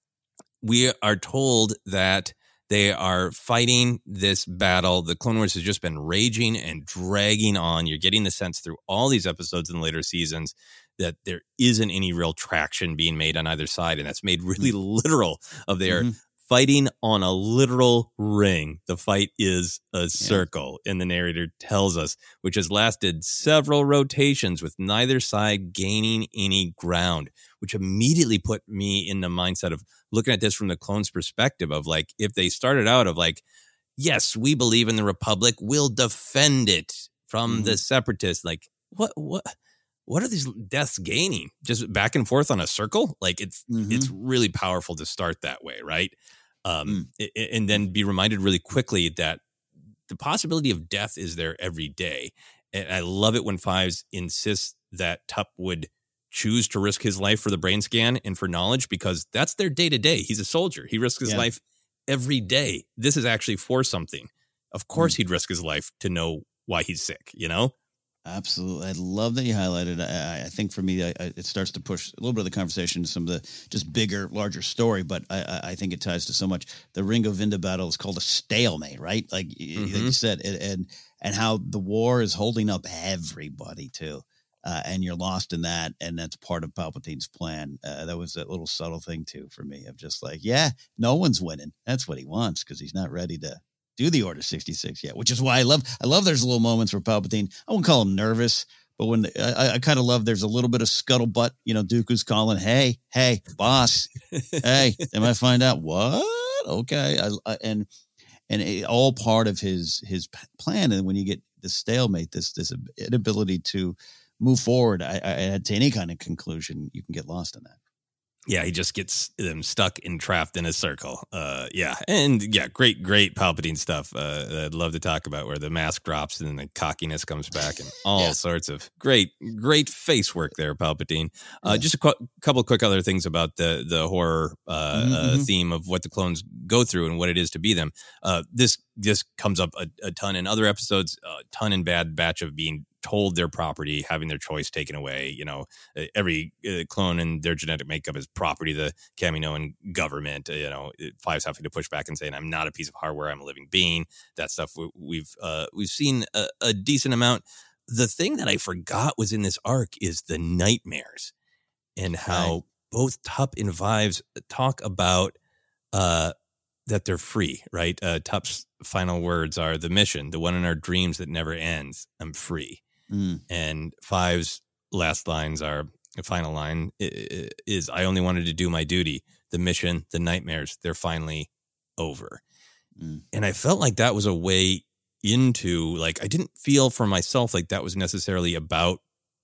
we are told that they are fighting this battle. The Clone Wars has just been raging and dragging on. You're getting the sense through all these episodes in the later seasons that there isn't any real traction being made on either side. And that's made really literal of their Mhm. fighting on a literal ring. The fight is a circle, yeah. and the narrator tells us, which has lasted several rotations with neither side gaining any ground, which immediately put me in the mindset of looking at this from the clones' perspective of like, if they started out of like, yes, we believe in the Republic, we'll defend it from mm-hmm. the separatists. Like, what, what, what are these deaths gaining? Just back and forth on a circle? Like, it's mm-hmm. it's really powerful to start that way, right? Um, mm. And then be reminded really quickly that the possibility of death is there every day. And I love it when Fives insists that Tup would choose to risk his life for the brain scan and for knowledge, because that's their day to day. He's a soldier. He risks his yeah. life every day. This is actually for something. Of course, mm. he'd risk his life to know why he's sick, you know? Absolutely. I love that you highlighted. I, I think for me, I, I, it starts to push a little bit of the conversation to some of the just bigger, larger story, but I, I think it ties to so much. The Ring of Vinda battle is called a stalemate, right? Like, mm-hmm. like you said, and, and and how the war is holding up everybody too. Uh, and you're lost in that, and that's part of Palpatine's plan. Uh, that was a little subtle thing too for me of just like, yeah, no one's winning. That's what he wants because he's not ready to do the Order sixty-six yet, which is why I love, I love there's little moments where Palpatine, I won't call him nervous, but when the, I, I kind of love, there's a little bit of scuttlebutt, you know, Dooku's calling, hey, hey, boss, hey, they might find out what? Okay. I, I, and, and it, all part of his, his plan. And when you get this stalemate, this, this inability to move forward, I, I, to any kind of conclusion, you can get lost in that. Yeah, he just gets them stuck and trapped in a circle. Uh, yeah, and yeah, great, great Palpatine stuff. Uh, I'd love to talk about where the mask drops and then the cockiness comes back and all yeah. sorts of great, great face work there, Palpatine. Uh, yeah. Just a qu- couple quick other things about the the horror uh, mm-hmm. uh, theme of what the clones go through and what it is to be them. Uh, this this comes up a, a ton in other episodes, a ton in Bad Batch of being told their property, having their choice taken away. You know, every uh, clone and their genetic makeup is property of the Kaminoan government. Uh, you know, Fives having to push back and saying, "I'm not a piece of hardware. I'm a living being." That stuff we, we've uh, we've seen a, a decent amount. The thing that I forgot was in this arc is the nightmares and how right. both Tup and Fives talk about uh, that they're free. Right? Uh, Tup's final words are, "The mission, the one in our dreams that never ends. I'm free." Mm. And Fives' last lines are, the final line is, "I only wanted to do my duty. The mission, the nightmares, they're finally over." Mm. And I felt like that was a way into, like, I didn't feel for myself like that was necessarily about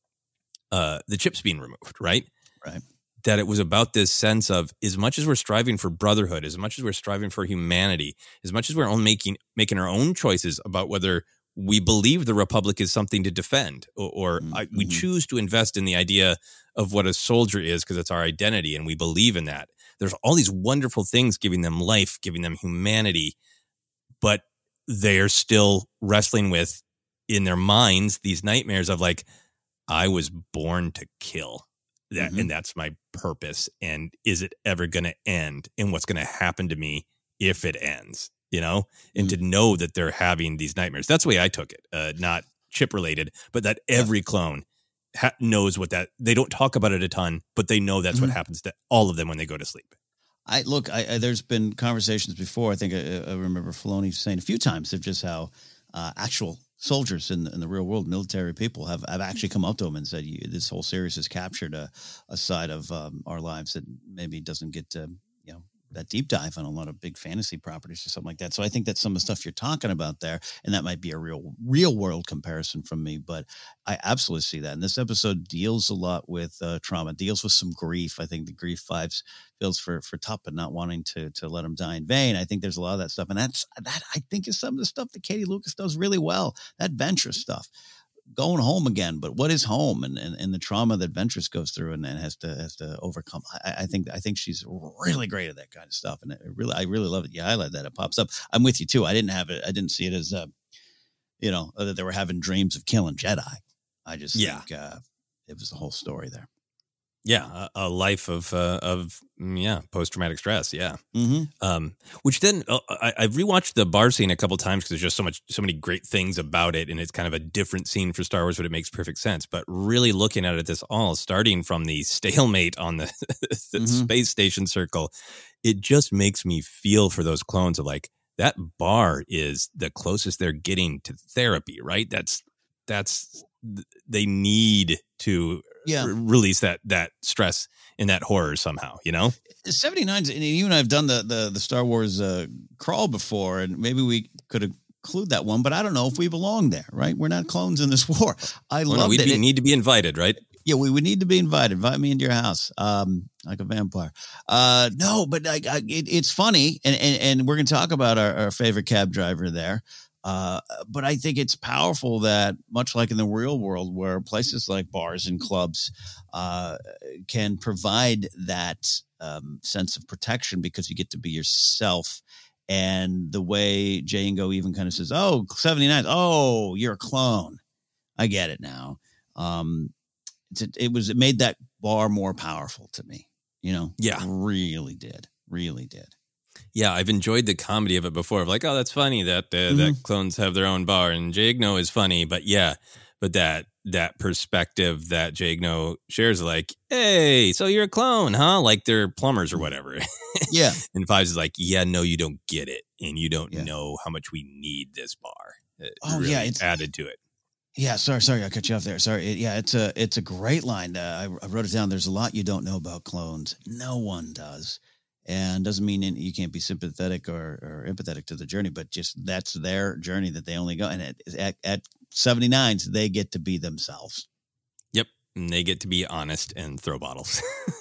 uh, the chips being removed, right? Right. That it was about this sense of, as much as we're striving for brotherhood, as much as we're striving for humanity, as much as we're all making making our own choices about whether we believe the Republic is something to defend, or, or mm-hmm. I, we choose to invest in the idea of what a soldier is because it's our identity and we believe in that. There's all these wonderful things giving them life, giving them humanity, but they're still wrestling with, in their minds, these nightmares of like, I was born to kill. That, mm-hmm. and that's my purpose. And is it ever going to end? And what's going to happen to me if it ends? You know, and mm-hmm. to know that they're having these nightmares. That's the way I took it. Uh, not chip related, but that every yeah. clone ha- knows what that, they don't talk about it a ton, but they know that's mm-hmm. what happens to all of them when they go to sleep. I look, I, I there's been conversations before. I think I, I remember Filoni saying a few times of just how uh, actual soldiers in the, in the real world, military people have, have actually come up to him and said, you, this whole series has captured a, a side of um, our lives that maybe doesn't get, uh, you know, that deep dive on a lot of big fantasy properties or something like that. So I think that's some of the stuff you're talking about there. And that might be a real, real world comparison from me, but I absolutely see that. And this episode deals a lot with uh, trauma, deals with some grief. I think the grief Fives feels for, for Tup and not wanting to, to let him die in vain. I think there's a lot of that stuff. And that's, that I think is some of the stuff that Katie Lucas does really well. That Ventress stuff. Going home again, but what is home, and, and, and the trauma that Ventress goes through and, and has to has to overcome. I, I think I think she's really great at that kind of stuff, and it really I really love it. You highlight that, it pops up. I'm with you too. I didn't have it. I didn't see it as uh, you know, that they were having dreams of killing Jedi. I just yeah. think uh, it was the whole story there. Yeah, a, a life of uh, of yeah post traumatic stress. Yeah, mm-hmm. um, which then uh, I, I've rewatched the bar scene a couple times because there's just so much, so many great things about it, and it's kind of a different scene for Star Wars, but it makes perfect sense. But really looking at it, this all starting from the stalemate on the, the mm-hmm. space station circle, it just makes me feel for those clones of like that bar is the closest they're getting to therapy, right? That's that's they need to. Yeah. R- release that that stress and that horror somehow, you know? seventy-nine, and you and I have done the the, the Star Wars uh, crawl before, and maybe we could include that one, but I don't know if we belong there, right? We're not clones in this war. I well, love no, it. We it, need to be invited, right? Yeah, we would need to be invited. Invite me into your house, um, like a vampire. Uh, no, but I, I, it, it's funny, and, and, and we're going to talk about our, our favorite cab driver there. Uh, but I think it's powerful that, much like in the real world, where places like bars and clubs uh, can provide that um, sense of protection because you get to be yourself. And the way Django even kind of says, oh, seventy-nine, oh, you're a clone. I get it now. Um, it's, it, it was it made that bar more powerful to me, you know? Yeah. Really did. Really did. Yeah, I've enjoyed the comedy of it before. Of like, oh, that's funny that uh, Mm-hmm. that clones have their own bar, and Jagno is funny. But yeah, but that that perspective that Jagno shares, like, hey, so you're a clone, huh? Like they're plumbers or whatever. Yeah. And Fives is like, yeah, no, you don't get it, and you don't Yeah. know how much we need this bar. It Oh, really yeah, it's- added to it. Yeah, sorry, sorry, I cut you off there. Sorry. It, yeah, it's a it's a great line. Uh, I, I wrote it down. There's a lot you don't know about clones. No one does. And doesn't mean you can't be sympathetic or, or empathetic to the journey, but just that's their journey that they only go. And at, at, at seventy-nines, they get to be themselves. Yep. And they get to be honest and throw bottles.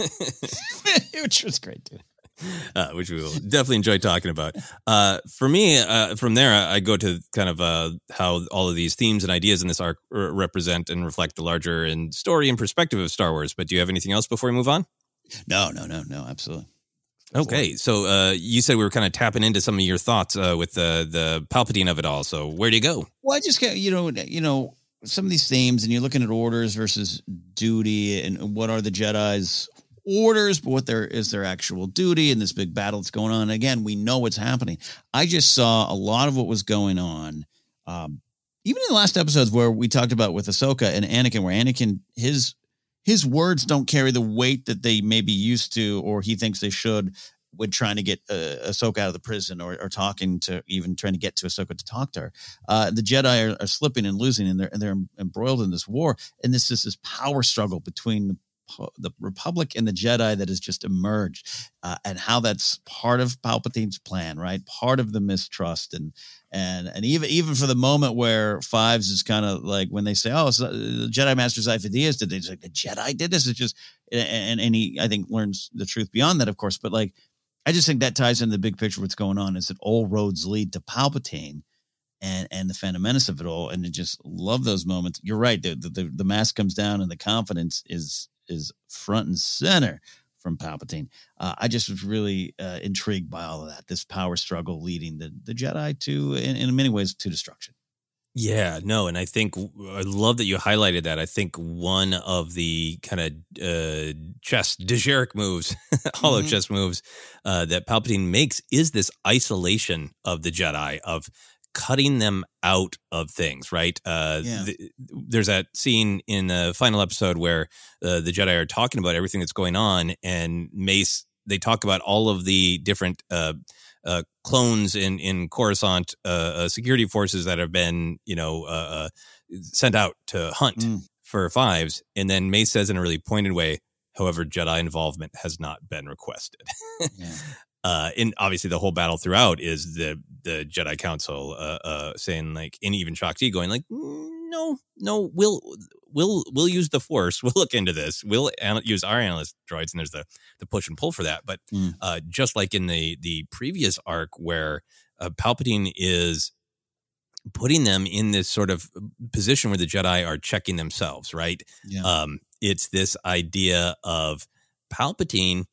Which was great, too. Uh, which we will definitely enjoy talking about. Uh, for me, uh, from there, I, I go to kind of uh, how all of these themes and ideas in this arc r- represent and reflect the larger and story and perspective of Star Wars. But do you have anything else before we move on? No, no, no, no, absolutely. Okay, so uh, you said we were kind of tapping into some of your thoughts uh, with the the Palpatine of it all. So where do you go? Well, I just get, you know, you know, some of these themes, and you're looking at orders versus duty, and what are the Jedi's orders, but what there is their actual duty in this big battle that's going on. Again, we know what's happening. I just saw a lot of what was going on. Um, even in the last episodes where we talked about with Ahsoka and Anakin, where Anakin, his his words don't carry the weight that they may be used to, or he thinks they should, when trying to get uh, Ahsoka out of the prison, or, or talking to, even trying to get to Ahsoka to talk to her. Uh, the Jedi are, are slipping and losing, and they're, and they're embroiled in this war. And this is this power struggle between the the Republic and the Jedi that has just emerged, uh, and how that's part of Palpatine's plan, right? Part of the mistrust, and and and even even for the moment where Fives is kind of like, when they say, "Oh, so the Jedi Master Sifo-Dyas did," it's like the Jedi did this. It's just, and and he, I think, learns the truth beyond that, of course. But like, I just think that ties into the big picture. What's going on is that all roads lead to Palpatine. And and the Phantom Menace of it all, and I just love those moments. You're right. The, the the mask comes down, and the confidence is is front and center from Palpatine. Uh, I just was really uh, intrigued by all of that. This power struggle leading the the Jedi to, in, in many ways, to destruction. Yeah, no, and I think I love that you highlighted that. I think one of the kind of uh, chess, Dejeric moves, hollow mm-hmm. chess moves uh, that Palpatine makes is this isolation of the Jedi, of cutting them out of things, right? Uh, Yeah. th- there's that scene in the final episode where uh, the Jedi are talking about everything that's going on, and Mace, they talk about all of the different uh, uh, clones in, in Coruscant, uh, uh, security forces that have been, you know, uh, uh, sent out to hunt Mm. for Fives. And then Mace says in a really pointed way, however, Jedi involvement has not been requested. Yeah. Uh, and obviously the whole battle throughout is the the Jedi Council uh, uh, saying, like, and even Shakti going like, no, no, we'll we'll we'll use the Force. We'll look into this. We'll an- use our analyst droids, and there's the the push and pull for that. But Mm. uh, just like in the the previous arc where uh, Palpatine is putting them in this sort of position where the Jedi are checking themselves, right? Yeah. Um, it's this idea of Palpatine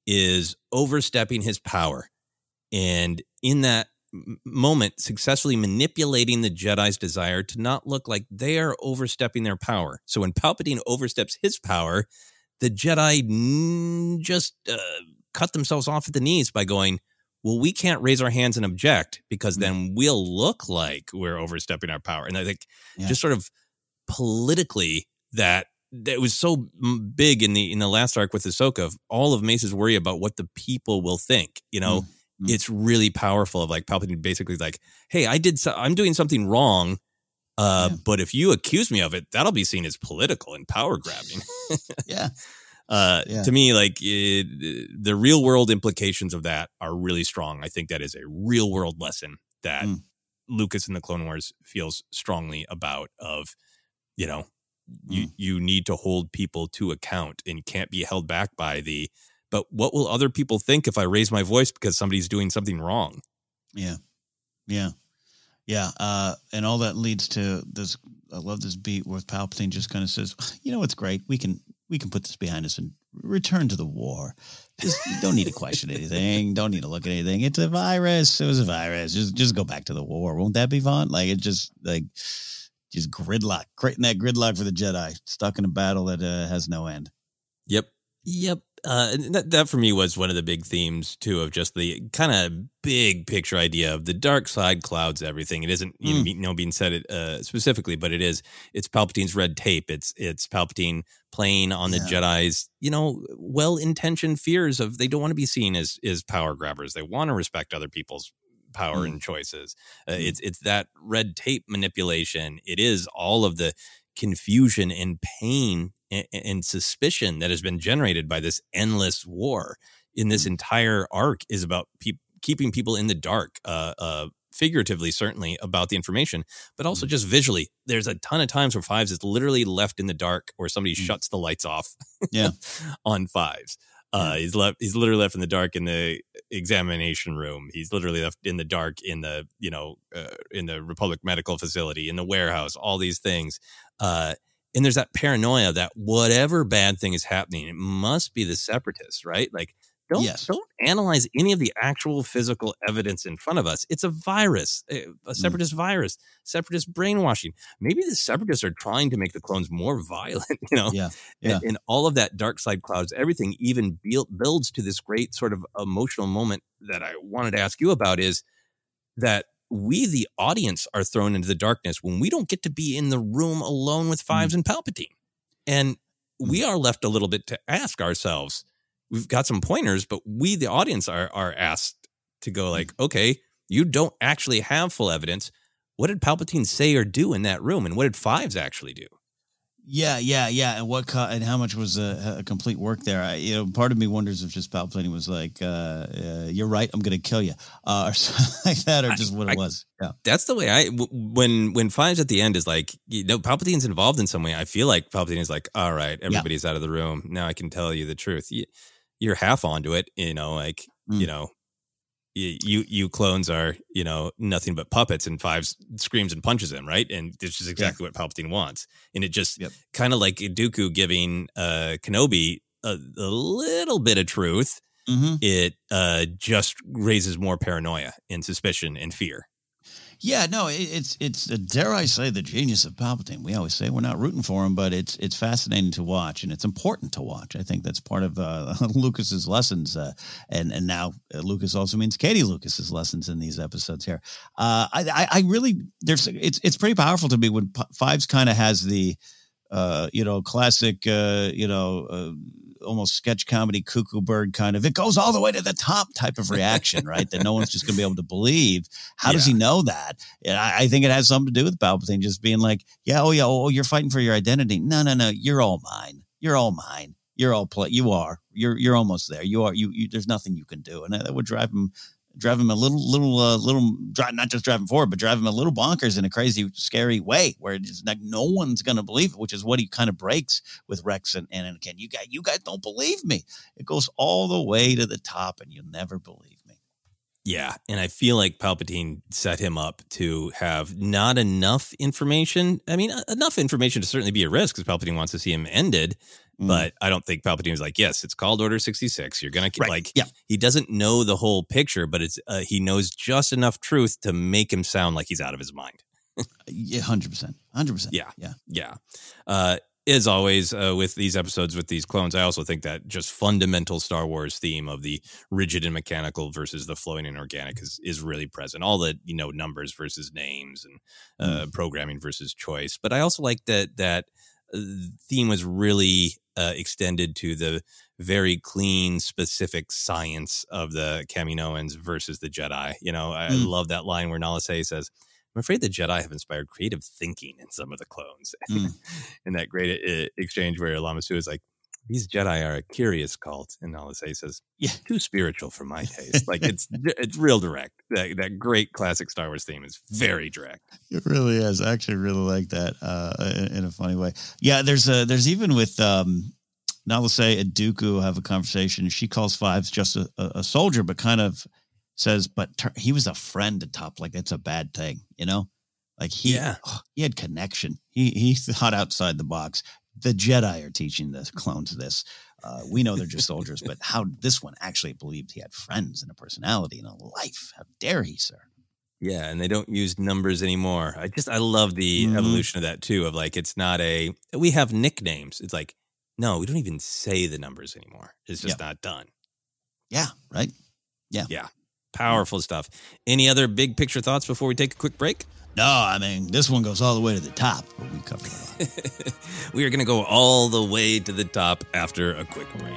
is overstepping his power, and in that m- moment successfully manipulating the Jedi's desire to not look like they are overstepping their power. So when Palpatine oversteps his power, the Jedi n- just uh, cut themselves off at the knees by going, well, we can't raise our hands and object because then we'll look like we're overstepping our power. And I think yeah. just sort of politically that that was so big in the in the last arc with Ahsoka, all of Mace's worry about what the people will think, you know, mm-hmm. it's really powerful of like Palpatine basically like, hey, I did so, I'm doing something wrong. Uh, yeah. But if you accuse me of it, that'll be seen as political and power grabbing. yeah. Uh, yeah. To me, like it, the real world implications of that are really strong. I think that is a real world lesson that mm. Lucas in the Clone Wars feels strongly about of, you know, mm. you, you need to hold people to account and you can't be held back by the, but what will other people think if I raise my voice because somebody's doing something wrong? Yeah. Yeah. Yeah, uh, and all that leads to this. I love this beat where Palpatine just kind of says, "You know what's great? We can we can put this behind us and return to the war. Just you don't need to question anything. Don't need to look at anything. It's a virus. It was a virus. Just just go back to the war. Won't that be fun? Like it just like just gridlock, creating that gridlock for the Jedi stuck in a battle that uh, has no end." Yep. Yep. Uh, that, that for me was one of the big themes too of just the kind of big picture idea of the dark side clouds everything. It isn't you mm. know being said it uh, specifically, but it is. It's Palpatine's red tape. It's it's Palpatine playing on the yeah. Jedi's you know well-intentioned fears of they don't want to be seen as as power grabbers. They want to respect other people's power mm. and choices. Uh, mm. It's it's that red tape manipulation. It is all of the confusion and pain and, and suspicion that has been generated by this endless war in this entire arc is about pe- keeping people in the dark, uh, uh, figuratively, certainly about the information, but also just visually. There's a ton of times where Fives is literally left in the dark or somebody mm. shuts the lights off yeah. on Fives. Uh, he's left. He's literally left in the dark in the examination room. He's literally left in the dark in the, you know, uh, in the Republic Medical Facility, in the warehouse, all these things. Uh, and there's that paranoia that whatever bad thing is happening, it must be the Separatists, right? Like, don't yes. don't analyze any of the actual physical evidence in front of us. It's a virus, a Separatist mm. virus, Separatist brainwashing. Maybe the Separatists are trying to make the clones more violent, you know? Yeah. yeah. And, and all of that dark side clouds, everything even build, builds to this great sort of emotional moment that I wanted to ask you about is that we, the audience, are thrown into the darkness when we don't get to be in the room alone with Fives mm. and Palpatine. And mm. we are left a little bit to ask ourselves, we've got some pointers, but we, the audience, are are asked to go like, okay, you don't actually have full evidence. What did Palpatine say or do in that room? And what did Fives actually do? Yeah, yeah, yeah. And what co- and how much was a, a complete work there? I, you know, part of me wonders if just Palpatine was like, uh, uh, "You're right, I'm going to kill you," uh, or something like that, or just what I, it was. Yeah, that's the way I. W- when when Fives at the end is like, you know, Palpatine's involved in some way. I feel like Palpatine is like, all right, everybody's yeah. out of the room now. I can tell you the truth. You, you're half onto it, you know, like, mm. you know, you, you clones are, you know, nothing but puppets, and Fives screams and punches him. Right. And this is exactly yeah. what Palpatine wants. And it just yep. kind of like Dooku giving uh, Kenobi a, a little bit of truth. Mm-hmm. It uh, just raises more paranoia and suspicion and fear. Yeah, no, it, it's it's uh, dare I say the genius of Palpatine. We always say we're not rooting for him, but it's it's fascinating to watch, and it's important to watch. I think that's part of uh, Lucas's lessons, uh, and and now uh, Lucas also means Katie Lucas's lessons in these episodes here. Uh, I, I I really there's it's it's pretty powerful to me when P- Fives kind of has the uh, you know classic uh, you know. Uh, almost sketch comedy cuckoo bird kind of, it goes all the way to the top type of reaction, right? That no one's just going to be able to believe. How yeah. does he know that? And I, I think it has something to do with Palpatine just being like, yeah, oh yeah, oh, you're fighting for your identity. No, no, no, you're all mine. You're all mine. You're all play. You are. You're you're almost there. You are. You. you there's nothing you can do, and that would drive him. Drive him a little, little, uh, little. Drive, not just drive him forward, but drive him a little bonkers in a crazy, scary way, where it's like no one's going to believe it. Which is what he kind of breaks with Rex and and again. You guys, you guys don't believe me. It goes all the way to the top, and you'll never believe me. Yeah, and I feel like Palpatine set him up to have not enough information. I mean, enough information to certainly be a risk, because Palpatine wants to see him ended. Mm. But I don't think Palpatine was like, yes, it's called Order sixty-six. You're going right. to like, yeah. he doesn't know the whole picture, but it's uh, he knows just enough truth to make him sound like he's out of his mind. Yeah, one hundred percent. one hundred percent. Yeah. Yeah. Yeah. Uh, as always, uh, with these episodes, with these clones, I also think that just fundamental Star Wars theme of the rigid and mechanical versus the flowing and organic is, is really present. All the, you know, numbers versus names and uh, mm. programming versus choice. But I also like that that theme was really uh, extended to the very clean, specific science of the Kaminoans versus the Jedi. You know, I mm. love that line where Nala Se says, I'm afraid the Jedi have inspired creative thinking in some of the clones. Mm. In that great uh, exchange where Lama Su is like, these Jedi are a curious cult. And Nala Se says, yeah, too spiritual for my taste. Like it's it's real direct. That, that great classic Star Wars theme is very direct. It really is. I actually really like that uh, in, in a funny way. Yeah, there's a, there's even with um, Nala Se and Dooku have a conversation. She calls Fives just a, a soldier, but kind of says, but ter- he was a friend to Top. Like it's a bad thing, you know? Like he, yeah. oh, he had connection. He he thought outside the box. The Jedi are teaching the clones this. Uh, we know they're just soldiers, but how this one actually believed he had friends and a personality and a life. How dare he, sir? Yeah, and they don't use numbers anymore. I just, I love the mm-hmm. evolution of that too, of like, it's not a, we have nicknames. It's like, no, we don't even say the numbers anymore. It's just yeah. not done. Yeah, right? Yeah. Yeah. Powerful stuff. Any other big picture thoughts before we take a quick break? No, I mean, this one goes all the way to the top, but we covered a lot. We are going to go all the way to the top after a quick break.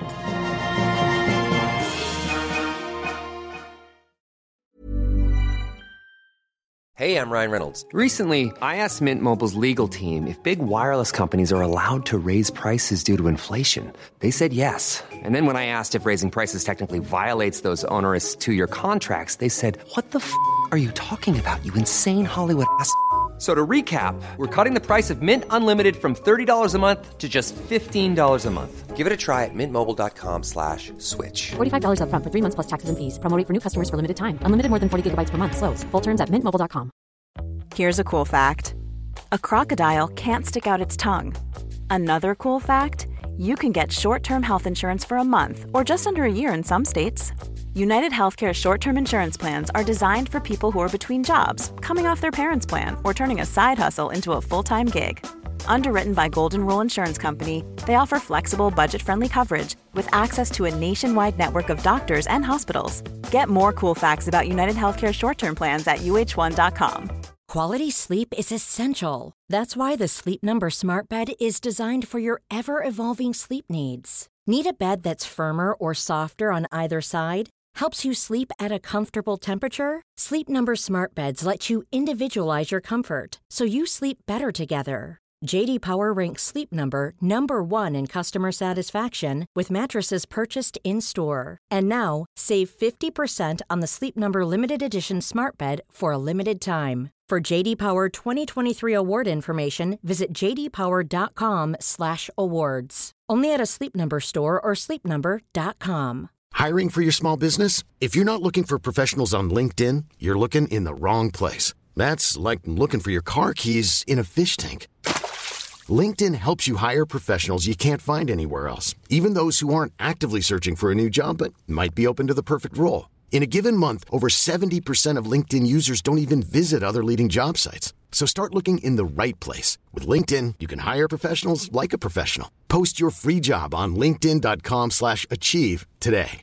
Hey, I'm Ryan Reynolds. Recently, I asked Mint Mobile's legal team if big wireless companies are allowed to raise prices due to inflation. They said yes. And then when I asked if raising prices technically violates those onerous two-year contracts, they said, what the f*** are you talking about, you insane Hollywood ass f- So to recap, we're cutting the price of Mint Unlimited from thirty dollars a month to just fifteen dollars a month. Give it a try at mintmobile.com slash switch. forty-five dollars up front for three months plus taxes and fees. Promo rate for new customers for limited time. Unlimited more than forty gigabytes per month. Slows full terms at mint mobile dot com. Here's a cool fact. A crocodile can't stick out its tongue. Another cool fact, you can get short-term health insurance for a month or just under a year in some states. United Healthcare short-term insurance plans are designed for people who are between jobs, coming off their parents' plan, or turning a side hustle into a full-time gig. Underwritten by Golden Rule Insurance Company, they offer flexible, budget-friendly coverage with access to a nationwide network of doctors and hospitals. Get more cool facts about United Healthcare short-term plans at U H one dot com. Quality sleep is essential. That's why the Sleep Number Smart Bed is designed for your ever-evolving sleep needs. Need a bed that's firmer or softer on either side? Helps you sleep at a comfortable temperature? Sleep Number Smart Beds let you individualize your comfort, so you sleep better together. J D Power ranks Sleep Number number one in customer satisfaction with mattresses purchased in-store. And now, save fifty percent on the Sleep Number Limited Edition Smart Bed for a limited time. For J D Power twenty twenty-three award information, visit j d power dot com slash awards. Only at a Sleep Number store or sleep number dot com. Hiring for your small business? If you're not looking for professionals on LinkedIn, you're looking in the wrong place. That's like looking for your car keys in a fish tank. LinkedIn helps you hire professionals you can't find anywhere else, even those who aren't actively searching for a new job but might be open to the perfect role. In a given month, over seventy percent of LinkedIn users don't even visit other leading job sites. So start looking in the right place. With LinkedIn, you can hire professionals like a professional. Post your free job on linkedin dot com slash achieve today.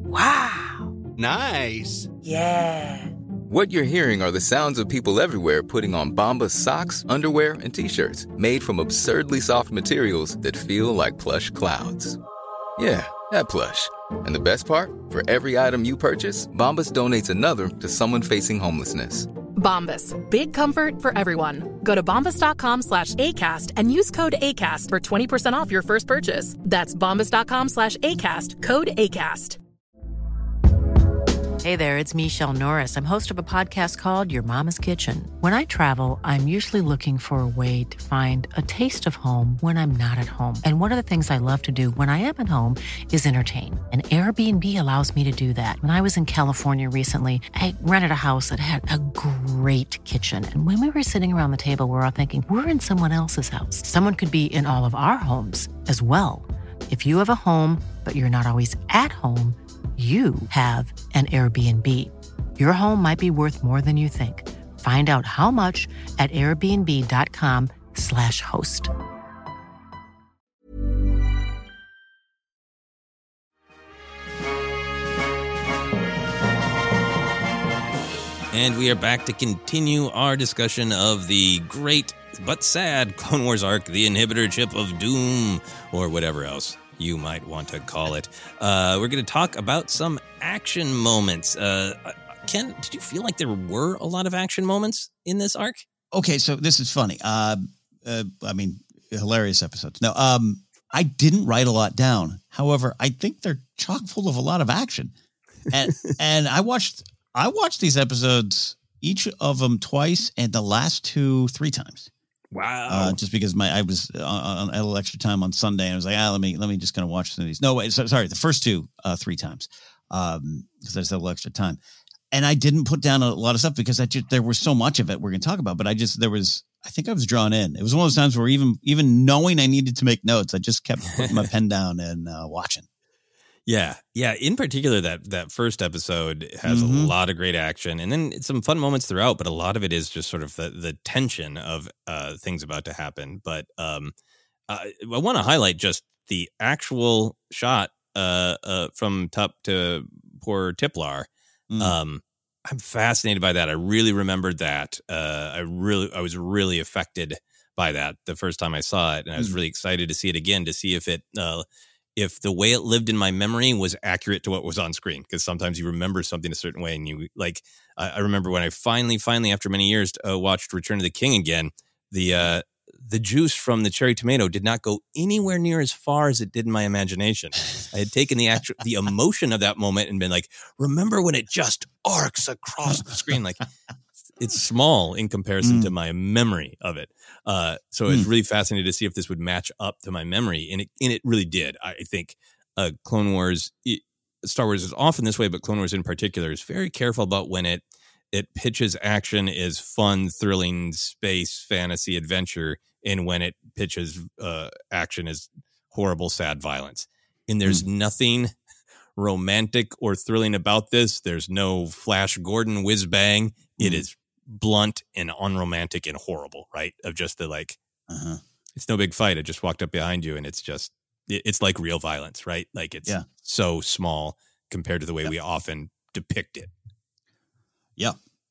Wow. Nice. Yeah. What you're hearing are the sounds of people everywhere putting on Bombas socks, underwear, and T-shirts made from absurdly soft materials that feel like plush clouds. Yeah, that plush. And the best part? For every item you purchase, Bombas donates another to someone facing homelessness. Bombas. Big comfort for everyone. Go to bombas.com slash ACAST and use code ACAST for twenty percent off your first purchase. That's bombas.com slash ACAST. Code ACAST. Hey there, it's Michelle Norris. I'm host of a podcast called Your Mama's Kitchen. When I travel, I'm usually looking for a way to find a taste of home when I'm not at home. And one of the things I love to do when I am at home is entertain. And Airbnb allows me to do that. When I was in California recently, I rented a house that had a great kitchen. And when we were sitting around the table, we were all thinking, we're in someone else's house. Someone could be in all of our homes as well. If you have a home, but you're not always at home, you have an Airbnb. Your home might be worth more than you think. Find out how much at airbnb.com slash host. And we are back to continue our discussion of the great but sad Clone Wars arc, the Inhibitor Chip of Doom, or whatever else you might want to call it. Uh, we're going to talk about some action moments. Uh, Ken, did you feel like there were a lot of action moments in this arc? Okay, so this is funny. Uh, uh, I mean, hilarious episodes. No, um, I didn't write a lot down. However, I think they're chock full of a lot of action. And and I watched I watched these episodes, each of them twice, and the last two three times. Wow! Uh, just because my I was on, on a little extra time on Sunday, and I was like, ah, let me let me just kind of watch some of these. No, wait, so, sorry, the first two uh, three times, um, because I just had a little extra time, and I didn't put down a lot of stuff because I just there was so much of it we're going to talk about. But I just there was I think I was drawn in. It was one of those times where even even knowing I needed to make notes, I just kept putting my pen down and uh, watching. Yeah, yeah. In particular, that that first episode has mm-hmm. a lot of great action, and then some fun moments throughout. But a lot of it is just sort of the the tension of uh, things about to happen. But um, I, I want to highlight just the actual shot uh, uh, from Tup to poor Tiplar. Mm. Um, I'm fascinated by that. I really remembered that. Uh, I really, I was really affected by that the first time I saw it, and I was mm. really excited to see it again to see if it. Uh, if the way it lived in my memory was accurate to what was on screen, because sometimes you remember something a certain way and you like, I, I remember when I finally, finally, after many years, uh, watched Return of the King again, the, uh, the juice from the cherry tomato did not go anywhere near as far as it did in my imagination. I had taken the actual, the emotion of that moment and been like, remember when it just arcs across the screen? Like, it's small in comparison mm. to my memory of it. Uh, so it was mm. really fascinating to see if this would match up to my memory. And it, and it really did. I think uh, Clone Wars, it, Star Wars is often this way, but Clone Wars in particular is very careful about when it, it pitches action as fun, thrilling space, fantasy, adventure, and when it pitches uh, action as horrible, sad violence. And there's mm. nothing romantic or thrilling about this. There's no Flash Gordon whiz bang. Mm. It is blunt and unromantic and horrible, right? Of just the like, uh-huh. It's no big fight. I just walked up behind you, and it's just, it, it's like real violence, right? Like it's yeah. so small compared to the way yeah. we often depict it. Yeah.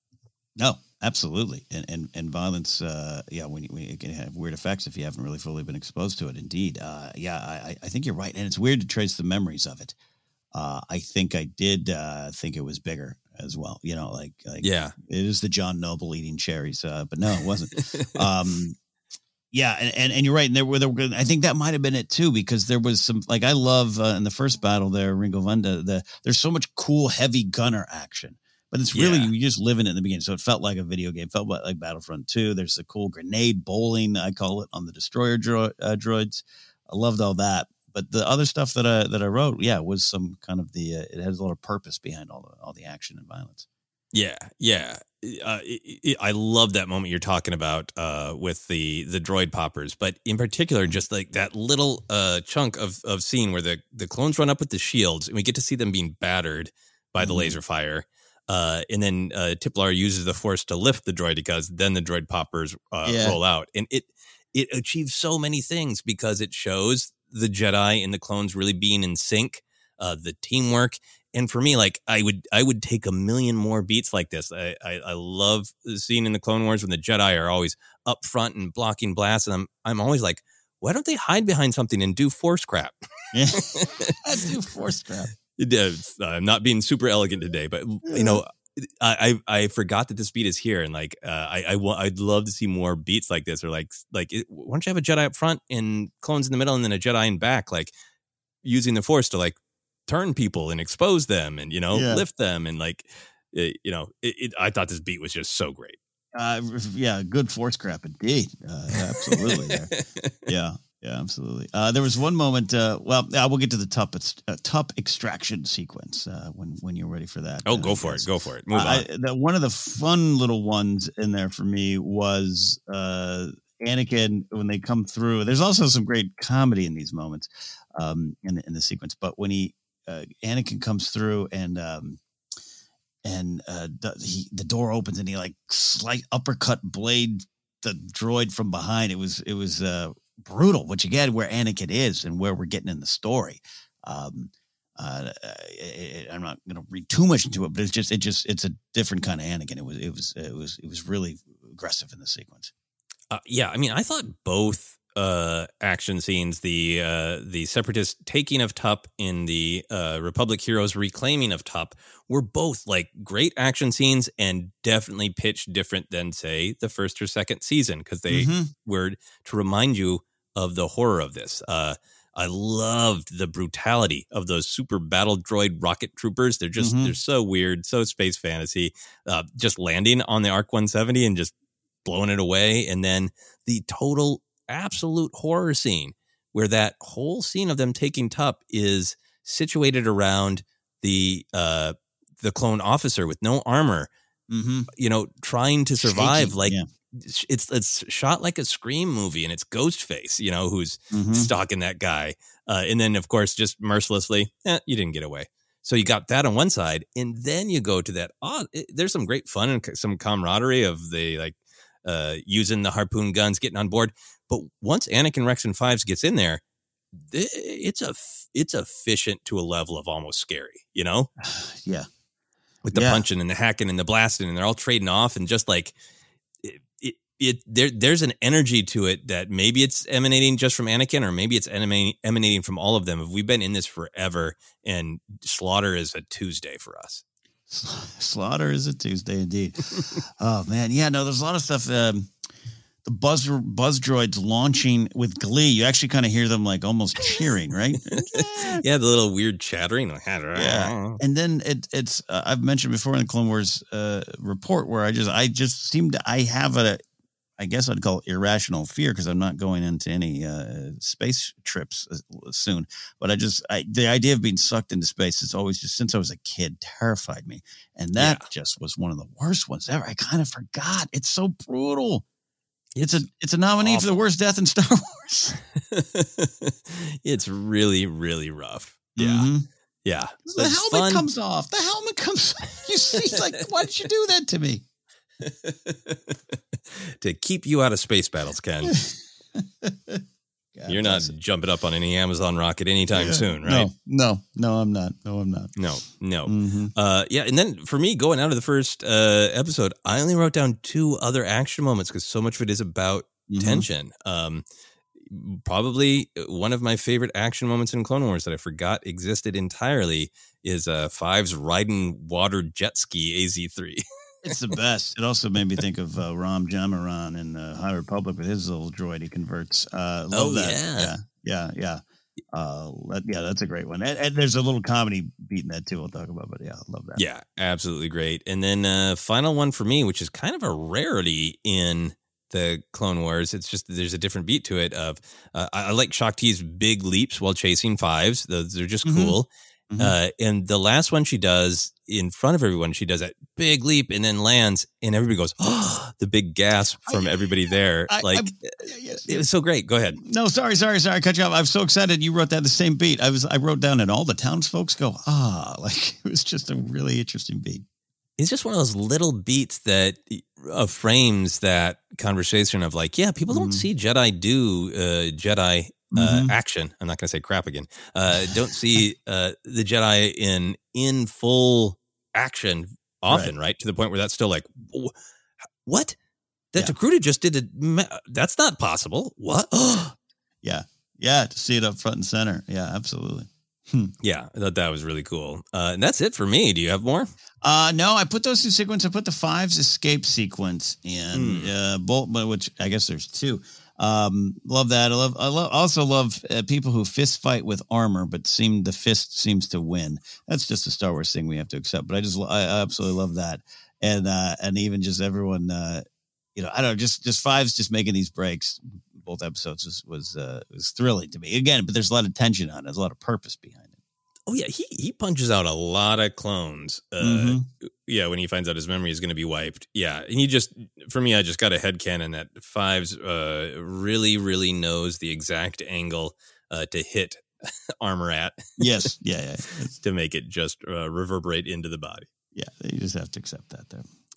No, absolutely. And and, and violence, uh, yeah, when, you, when it can have weird effects if you haven't really fully been exposed to it. Indeed. Uh, yeah, I, I think you're right. And it's weird to trace the memories of it. Uh, I think I did uh, think it was bigger as well. You know, like, like yeah, it is the John Noble eating cherries, uh, but no, it wasn't. um, yeah, and, and and you're right. And there were, there were, I think that might have been it too, because there was some, like, I love uh, in the first battle there, Ringo Vunda, the there's so much cool heavy gunner action, but it's really yeah. you just live in it in the beginning. So it felt like a video game, felt like Battlefront two. There's the cool grenade bowling, I call it, on the destroyer dro- uh, droids. I loved all that. But the other stuff that I that I wrote, yeah, was some kind of the uh, it has a lot of purpose behind all the all the action and violence. Yeah, yeah, uh, it, it, I love that moment you're talking about uh, with the the droid poppers, but in particular, just like that little uh, chunk of of scene where the the clones run up with the shields, and we get to see them being battered by mm-hmm. the laser fire, uh, and then uh, Tiplar uses the Force to lift the droid, because then the droid poppers uh, yeah. roll out, and it it achieves so many things because it shows the Jedi and the clones really being in sync, uh, the teamwork. And for me, like I would, I would take a million more beats like this. I, I, I love the scene in the Clone Wars when the Jedi are always up front and blocking blasts. And I'm, I'm always like, why don't they hide behind something and do Force crap? Yeah. do Force crap. I'm not being super elegant today, but you know, I, I I forgot that this beat is here, and like uh, I I want I'd love to see more beats like this, or like like it, why don't you have a Jedi up front and clones in the middle, and then a Jedi in back, like using the Force to like turn people and expose them, and you know yeah. lift them, and like it, you know it, it, I thought this beat was just so great. Uh, yeah, good Force crap indeed. Uh, absolutely, yeah. Yeah, absolutely. Uh, there was one moment. Uh, well, uh, we'll get to the Tup uh, Tup extraction sequence uh, when when you're ready for that. Oh, uh, go for it. Go for it. Move uh, on. I, the, one of the fun little ones in there for me was uh, Anakin when they come through. There's also some great comedy in these moments um, in in the sequence. But when he uh, Anakin comes through and um, and uh, the, he, the door opens and he like slight uppercut blade the droid from behind. It was it was. Uh, brutal, which again, where Anakin is and where we're getting in the story. Um, Uh, it, I'm not going to read too much into it, but it's just, it just, it's a different kind of Anakin. It was, it was, it was, it was really aggressive in the sequence. Uh, yeah, I mean, I thought both uh, action scenes, the uh, the Separatist taking of Tup in the uh, Republic heroes reclaiming of Tup, were both like great action scenes and definitely pitched different than, say, the first or second season, because they Mhm. were to remind you of the horror of this. Uh, I loved the brutality of those super battle droid rocket troopers. They're just, Mhm. they're so weird, so space fantasy. Uh, just landing on the Arc one seventy and just blowing it away. And then the total absolute horror scene where that whole scene of them taking Tup is situated around the, uh, the clone officer with no armor, Mm-hmm. you know, trying to survive. Shaky, like yeah. it's, it's shot like a Scream movie, and it's Ghostface, you know, who's Mhm. stalking that guy. Uh, and then of course, just mercilessly, eh, you didn't get away. So you got that on one side, and then you go to that. Oh, it, there's some great fun and some camaraderie of the like uh, using the harpoon guns, getting on board. But once Anakin Rex and Fives gets in there, th- it's a it's efficient to a level of almost scary. You know, Yeah. with the Yeah. punching and the hacking and the blasting, and they're all trading off, and just like it, it, it there there's an energy to it that maybe it's emanating just from Anakin, or maybe it's emanating emanating from all of them. If we've been in this forever, and Slaughter is a Tuesday for us. Slaughter is a Tuesday indeed. Oh man, yeah, no, there's a lot of stuff. Um, the buzz buzz droids launching with glee. You actually kind of hear them like almost cheering, right? Yeah, the little weird chattering. Like, Yeah, and then it, it's uh, I've mentioned before in the Clone Wars uh, report where I just I just seem to I have a I guess I'd call it irrational fear because I'm not going into any uh, space trips soon. But I just I, the idea of being sucked into space has always just since I was a kid terrified me, and that Yeah. just was one of the worst ones ever. I kind of forgot. It's so brutal. It's, it's a it's a nominee awful. for the worst death in Star Wars. It's really, really rough. Yeah. Mhm. Yeah. The But it's helmet fun. comes off. The helmet comes off. You see, like, why did you do that to me? To keep you out of space battles, Ken. God You're not bless it. jumping up on any Amazon rocket anytime Yeah. soon, right? No, no, no, I'm not. No, I'm not. No, no. Mhm. Uh, yeah, and then for me, going out of the first uh, episode, I only wrote down two other action moments because so much of it is about Mhm. tension. Um, probably one of my favorite action moments in Clone Wars that I forgot existed entirely is uh, Fives riding water jet ski A Z three. It's the best. It also made me think of uh, Ram Jamaran in the High Republic with his little droid he converts. Uh, love Oh, that. yeah. yeah, yeah, yeah. Uh, that, yeah, that's a great one. And, and there's a little comedy beat in that too. We'll talk about, but yeah, I love that. Yeah, absolutely great. And then uh, final one for me, which is kind of a rarity in the Clone Wars. It's just there's a different beat to it. Of uh, I, I like Shaak Ti's big leaps while chasing Fives. Those are just Mhm. cool. Mhm. Uh, and the last one she does in front of everyone, she does that big leap and then lands, and everybody goes, "Oh!" The big gasp from everybody there. I- like I'm- yeah, yes, it was so great. Go ahead. No, sorry, sorry, sorry. I cut you off. I'm so excited you wrote that the same beat. I was I wrote down and all the townsfolk go, ah, like it was just a really interesting beat. It's just one of those little beats that uh, frames that conversation of like, yeah, people don't Mhm. see Jedi do uh, Jedi uh, Mhm. action. I'm not going to say crap again. Uh, don't see uh, the Jedi in in full action often, right? To the point where that's still like, wh- what? That Yeah. Takruta just did it. Ma- That's not possible. What? Yeah. Yeah, to see it up front and center. Yeah, absolutely. Yeah, I thought that was really cool. Uh, and that's it for me. Do you have more? Uh no, I put those two sequences. I put the Fives escape sequence in Hmm. uh Bolt, which I guess there's two. Um, love that. I love. I love. Also love uh, people who fist fight with armor, but seem the fist seems to win. That's just a Star Wars thing we have to accept. But I just, I absolutely love that, and uh, and even just everyone, uh, you know, I don't know, just just Fives just making these breaks. Both episodes was was uh, was thrilling to me. Again, but there's a lot of tension on it. There's a lot of purpose behind it. Oh yeah, he he punches out a lot of clones. Uh, Mhm. Yeah, when he finds out his memory is going to be wiped. Yeah, and he just for me, I just got a headcanon that Fives uh, really, really knows the exact angle uh, to hit armor at. Yes, yeah, yeah, to make it just uh, reverberate into the body. yeah. You just have to accept that there.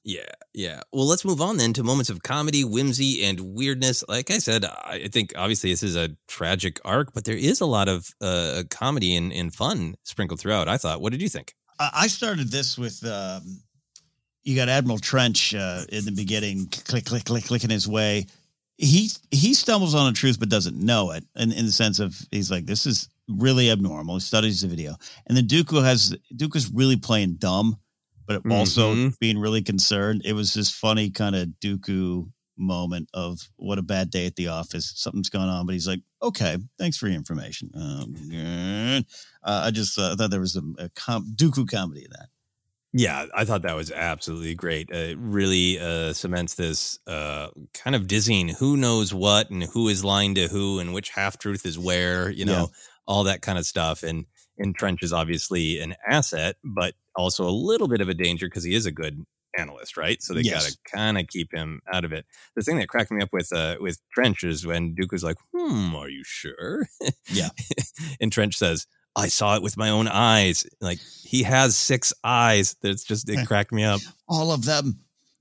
Yeah, yeah. Well, let's move on then to moments of comedy, whimsy, and weirdness. Like I said, I think obviously this is a tragic arc, but there is a lot of uh, comedy and, and fun sprinkled throughout, I thought. What did you think? I started this with, um, you got Admiral Trench uh, in the beginning, click, click, click, clicking his way. He he stumbles on a truth but doesn't know it, in, in the sense of he's like, this is really abnormal. He studies the video. And then Dooku has, Dooku's really playing dumb, but also mm-hmm. being really concerned. It was this funny kind of Dooku moment of what a bad day at the office. Something's going on, but he's like, okay, thanks for your information. Um, uh, I just uh, thought there was a, a com- Dooku comedy in that. Yeah, I thought that was absolutely great. Uh, it really uh, cements this uh, kind of dizzying who knows what and who is lying to who and which half-truth is where, you know, yeah. all that kind of stuff. And, and Trench is obviously an asset, but also a little bit of a danger because he is a good analyst, right? So they yes. got to kind of keep him out of it. The thing that cracked me up with uh, with Trench is when Dooku was like, hmm, are you sure? Yeah. And Trench says, I saw it with my own eyes. Like, he has six eyes. That's just, it cracked me up. All of them.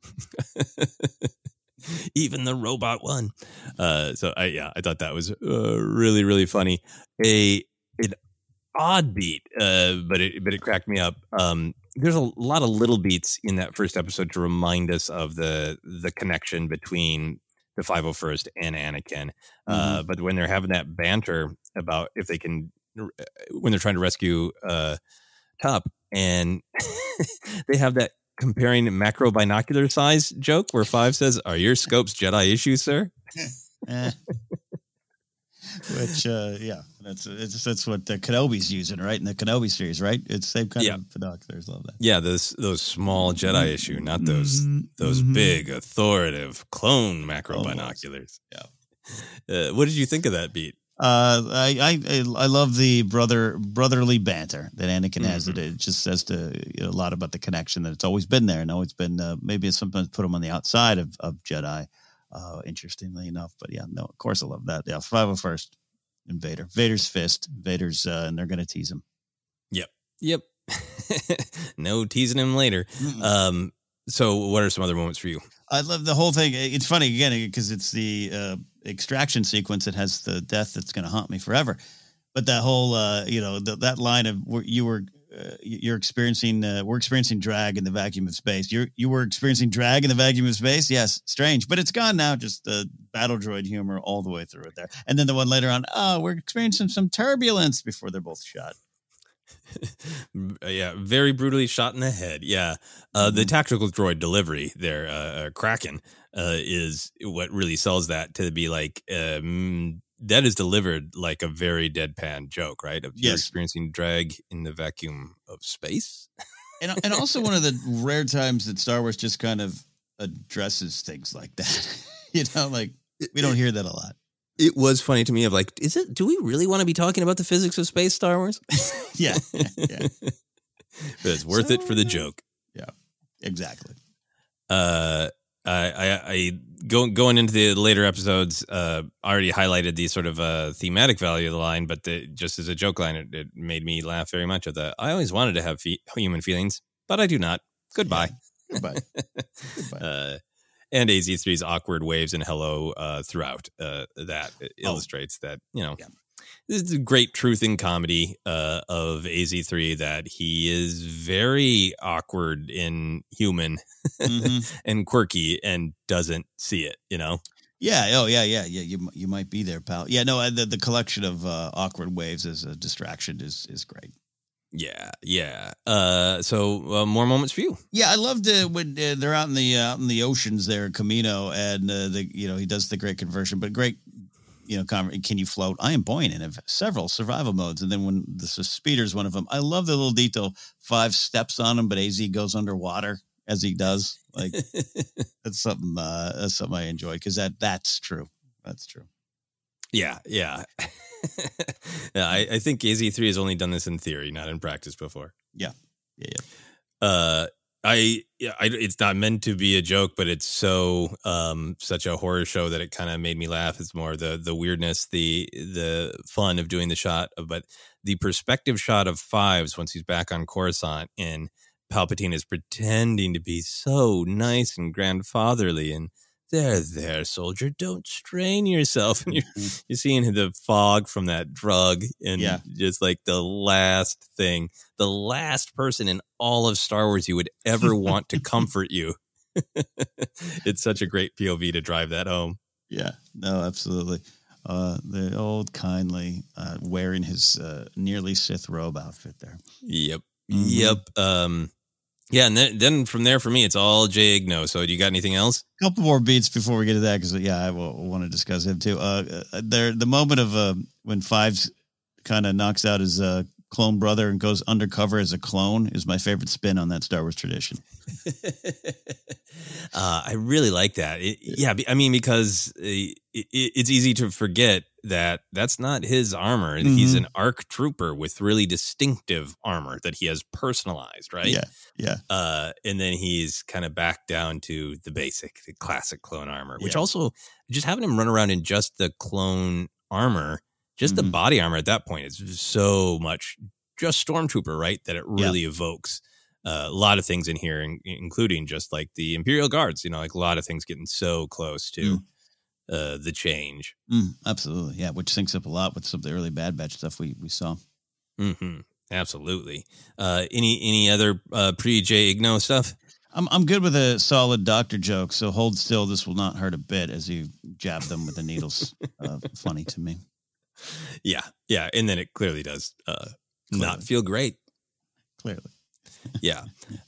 Even the robot one. Uh, so, I, yeah, I thought that was uh, really, really funny. A an odd beat, uh, but it but it cracked me up. Um, there's a lot of little beats in that first episode to remind us of the the connection between the five oh first and Anakin. Mm-hmm. Uh, but when they're having that banter about if they can, when they're trying to rescue uh, Tup, and they have that comparing macro binocular size joke where Five says, "Are your scopes Jedi issues, sir?" eh. Which, uh, yeah, that's it's, that's what the Kenobi's using, right? In the Kenobi series, right? It's the same kind yeah. of binoculars. Love that. Yeah, those those small Jedi issue, not those mm-hmm. those mm-hmm. big authoritative clone macro Almost. binoculars. Yeah. Uh, what did you think of that beat? Uh, I, I I love the brother brotherly banter that Anakin mm-hmm. has. It, it just says to you know, a lot about the connection that it's always been there, and always been uh, maybe it's sometimes put them on the outside of, of Jedi. Uh, interestingly enough, but yeah, no, of course I love that. Yeah, five oh first and Vader, Vader's fist, Vader's, uh, and they're gonna tease him. Yep, yep. No teasing him later. Mm-mm. Um, so what are some other moments for you? I love the whole thing. It's funny again because it's the uh, extraction sequence that has the death that's gonna haunt me forever. But that whole, uh, you know, the, that line of where you were. Uh, you're experiencing, uh, we're experiencing drag in the vacuum of space. You're, you were experiencing drag in the vacuum of space. Yes. Strange, but it's gone now. Just the battle droid humor all the way through it there. And then the one later on, oh, we're experiencing some turbulence before they're both shot. Yeah. Very brutally shot in the head. Yeah. Uh, mm-hmm. The tactical droid delivery there, uh, uh Kraken, uh, is what really sells that to be like, um, that is delivered like a very deadpan joke, right? Of you're yes. experiencing drag in the vacuum of space. and and also one of the rare times that Star Wars just kind of addresses things like that. You know, like we don't hear that a lot. It was funny to me of like, is it, do we really want to be talking about the physics of space, Star Wars? yeah. yeah. But it's worth so, it for the joke. Yeah, exactly. Uh, I, I, I go, going into the later episodes, uh, I already highlighted the sort of uh, thematic value of the line, but the, just as a joke line, it, it made me laugh very much. Of the, I always wanted to have fe- human feelings, but I do not. Goodbye. Yeah. Goodbye. Goodbye. Uh, and A Z three's awkward waves and hello uh, throughout uh, that oh. illustrates that, you know, yeah. This is a great truth in comedy uh, of A Z three that he is very awkward in human mm-hmm. and quirky and doesn't see it, you know? Yeah. Oh, yeah, yeah, yeah. You you might be there, pal. Yeah, no, the, the collection of uh, awkward waves as a distraction is is great. Yeah, yeah. Uh, so uh, more moments for you. Yeah, I loved uh, when uh, they're out in the uh, out in the oceans there, Camino, and uh, the you know he does the great conversion, but great. You know, can you float? I am buoyant in several survival modes. And then when the speeder's one of them, I love the little detail. Five steps on him, but A Z goes underwater as he does. Like that's something. Uh, that's something I enjoy because that that's true. That's true. Yeah, yeah. yeah I, I think A Z three has only done this in theory, not in practice before. Yeah, yeah, yeah. Uh, I, yeah, I, it's not meant to be a joke, but it's so um, such a horror show that it kind of made me laugh. It's more the the weirdness, the the fun of doing the shot, but the perspective shot of Fives once he's back on Coruscant and Palpatine is pretending to be so nice and grandfatherly, and there, there, soldier, don't strain yourself. And you're, you're seeing the fog from that drug, and Yeah. just like the last thing, the last person in all of Star Wars you would ever want to comfort you. It's such a great P O V to drive that home. Yeah, no, absolutely. Uh, the old kindly uh, wearing his uh, nearly Sith robe outfit there. Yep. Mhm. Yep. Um, yeah, and then, then from there for me, it's all Jay Igno. So do you got anything else? A couple more beats before we get to that, because yeah, I will, want to discuss him too. Uh, uh, there, the moment of uh, when Fives kind of knocks out his uh, clone brother and goes undercover as a clone is my favorite spin on that Star Wars tradition. Uh, I really like that. It, yeah, be- I mean, because uh, it, it's easy to forget that that's not his armor. He's Mhm. an ARC trooper with really distinctive armor that he has personalized, right? Yeah, yeah. Uh, and then he's kind of back down to the basic, the classic clone armor, which Yeah. also just having him run around in just the clone armor, just the Mhm. body armor at that point is so much just Stormtrooper, right? That it really evokes uh, a lot of things in here, in, including just like the Imperial Guards, you know, like a lot of things getting so close to uh, the change. Mm, absolutely, yeah. Which syncs up a lot with some of the early Bad Batch stuff we we saw. Mm-hmm. Absolutely. Uh, any any other uh, pre Jay Igno stuff? I'm I'm good with a solid doctor joke, so hold still. This will not hurt a bit as you jab them with the needles. uh, funny to me. Yeah, yeah, and then it clearly does uh, not feel great. Clearly. Yeah.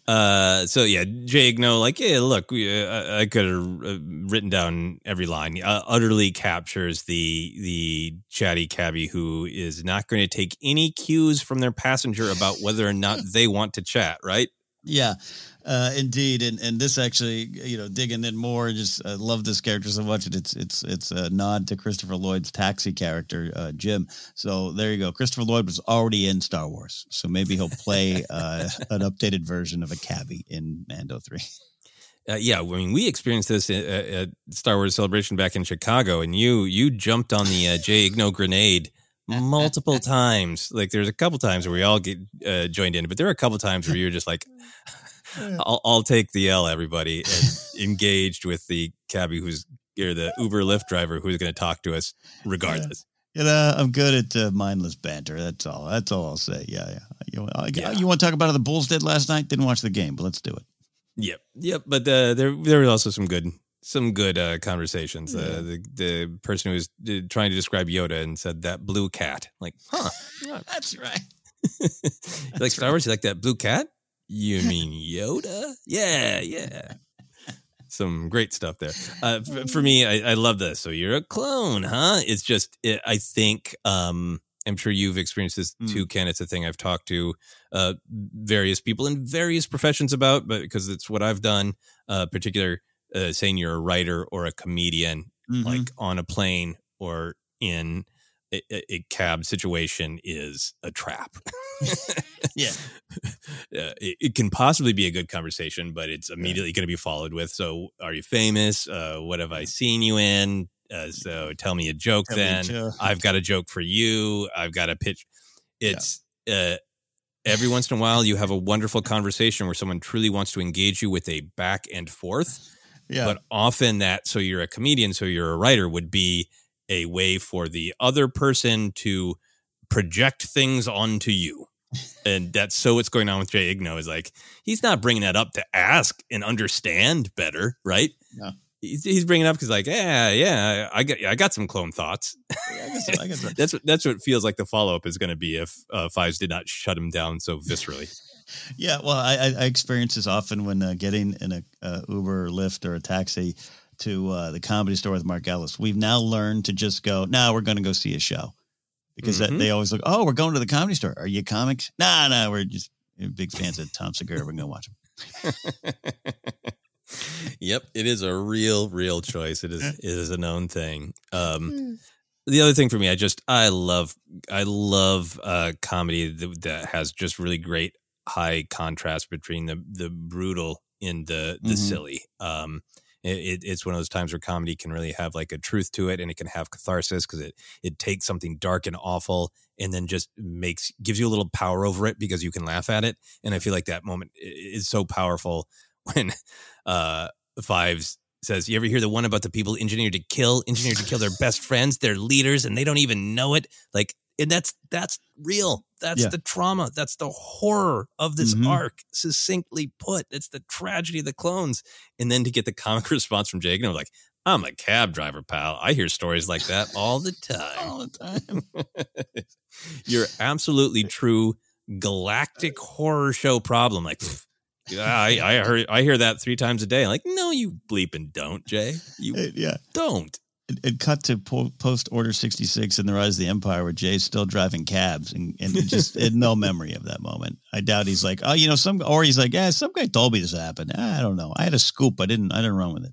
Uh, so yeah, Jay Igno, like, yeah, look, we, uh, I could have uh, written down every line. Uh, utterly captures the the chatty cabbie who is not going to take any cues from their passenger about whether or not they want to chat. Right? Yeah, uh, indeed, and and this actually, you know, digging in more, just uh, love this character so much. And it's it's it's a nod to Christopher Lloyd's Taxi character, uh, Jim. So there you go. Christopher Lloyd was already in Star Wars, so maybe he'll play uh, an updated version of a cabbie in Mando three. Uh, yeah, I mean, we experienced this at, at Star Wars Celebration back in Chicago, and you you jumped on the uh, Jay Igno grenade multiple times. Like, there's a couple times where we all get uh, joined in, but there are a couple times where you're just like, I'll, I'll take the L, everybody, and engaged with the cabbie who's, or the Uber Lyft driver who's going to talk to us regardless. You know, I'm good at uh, mindless banter. That's all. That's all I'll say. Yeah, yeah. You, I, Yeah. you want to talk about how the Bulls did last night? Didn't watch the game, but let's do it. Yep, yep. But uh, there there was also some good some good uh, conversations. Yeah. Uh, the the person who was uh, trying to describe Yoda and said that blue cat. Like, huh? That's right. You like Star Wars? You like that blue cat? You mean Yoda? Yeah, yeah. Some great stuff there. Uh, f- for me, I, I love this. So you're a clone, huh? It's just, it, I think, um, I'm sure you've experienced this too, Ken. It's a thing I've talked to uh, various people in various professions about, but because it's what I've done, uh, particular uh, saying you're a writer or a comedian, Mhm. like on a plane or in a, a, a cab situation is a trap. Yeah. Uh, it, it can possibly be a good conversation, but it's immediately going to be followed with, so are you famous? Uh, what have I seen you in? Uh, so tell me a joke Tell me a then. joke. I've got a joke for you. I've got a pitch. It's uh, every once in a while you have a wonderful conversation where someone truly wants to engage you with a back and forth. Yeah. But often that, so you're a comedian, so you're a writer, would be a way for the other person to project things onto you. And that's so what's going on with Jay Igno is like, he's not bringing that up to ask and understand better, right? No. He's, he's bringing it up because like, yeah, yeah, I got, I got some clone thoughts. I guess, I guess that's what that's what it feels like the follow up is going to be if uh, Fives did not shut him down so viscerally. Yeah, well, I, I I experience this often when uh, getting in a uh, Uber or Lyft or a taxi to uh, the Comedy Store with Mark Ellis. We've now learned to just go, no, we're going to go see a show. Because Mhm. that, they always look, oh, we're going to the Comedy Store. Are you comics? Nah, nah, we're just big fans of Tom Segura. We're going to watch him. Yep, it is a real, real choice. It is it is a known thing. Um, the other thing for me, I just I love I love uh, comedy that, that has just really great high contrast between the the brutal and the the Mhm. silly. Um, It, it, it's one of those times where comedy can really have like a truth to it, and it can have catharsis because it it takes something dark and awful and then just makes gives you a little power over it because you can laugh at it. And I feel like that moment is so powerful when uh, Fives says, "You ever hear the one about the people engineered to kill, engineered to kill their best friends, their leaders, and they don't even know it?" Like, and that's that's real. That's Yeah. the trauma. That's the horror of this Mhm. arc, succinctly put. It's the tragedy of the clones. And then to get the comic response from Jake, and I'm like, "I'm a cab driver, pal. I hear stories like that all the time." All the time. Your absolutely true galactic horror show problem. Like, pff, I, I heard, I hear that three times a day. Like, no, you bleeping don't, Jay. You Uh, yeah. don't. It, it cut to po- post Order sixty-six and the Rise of the Empire, where Jay's still driving cabs, and, and it just had no memory of that moment. I doubt he's like, oh, you know, some, or he's like, yeah, some guy told me this happened. I don't know. I had a scoop. I didn't. I didn't run with it.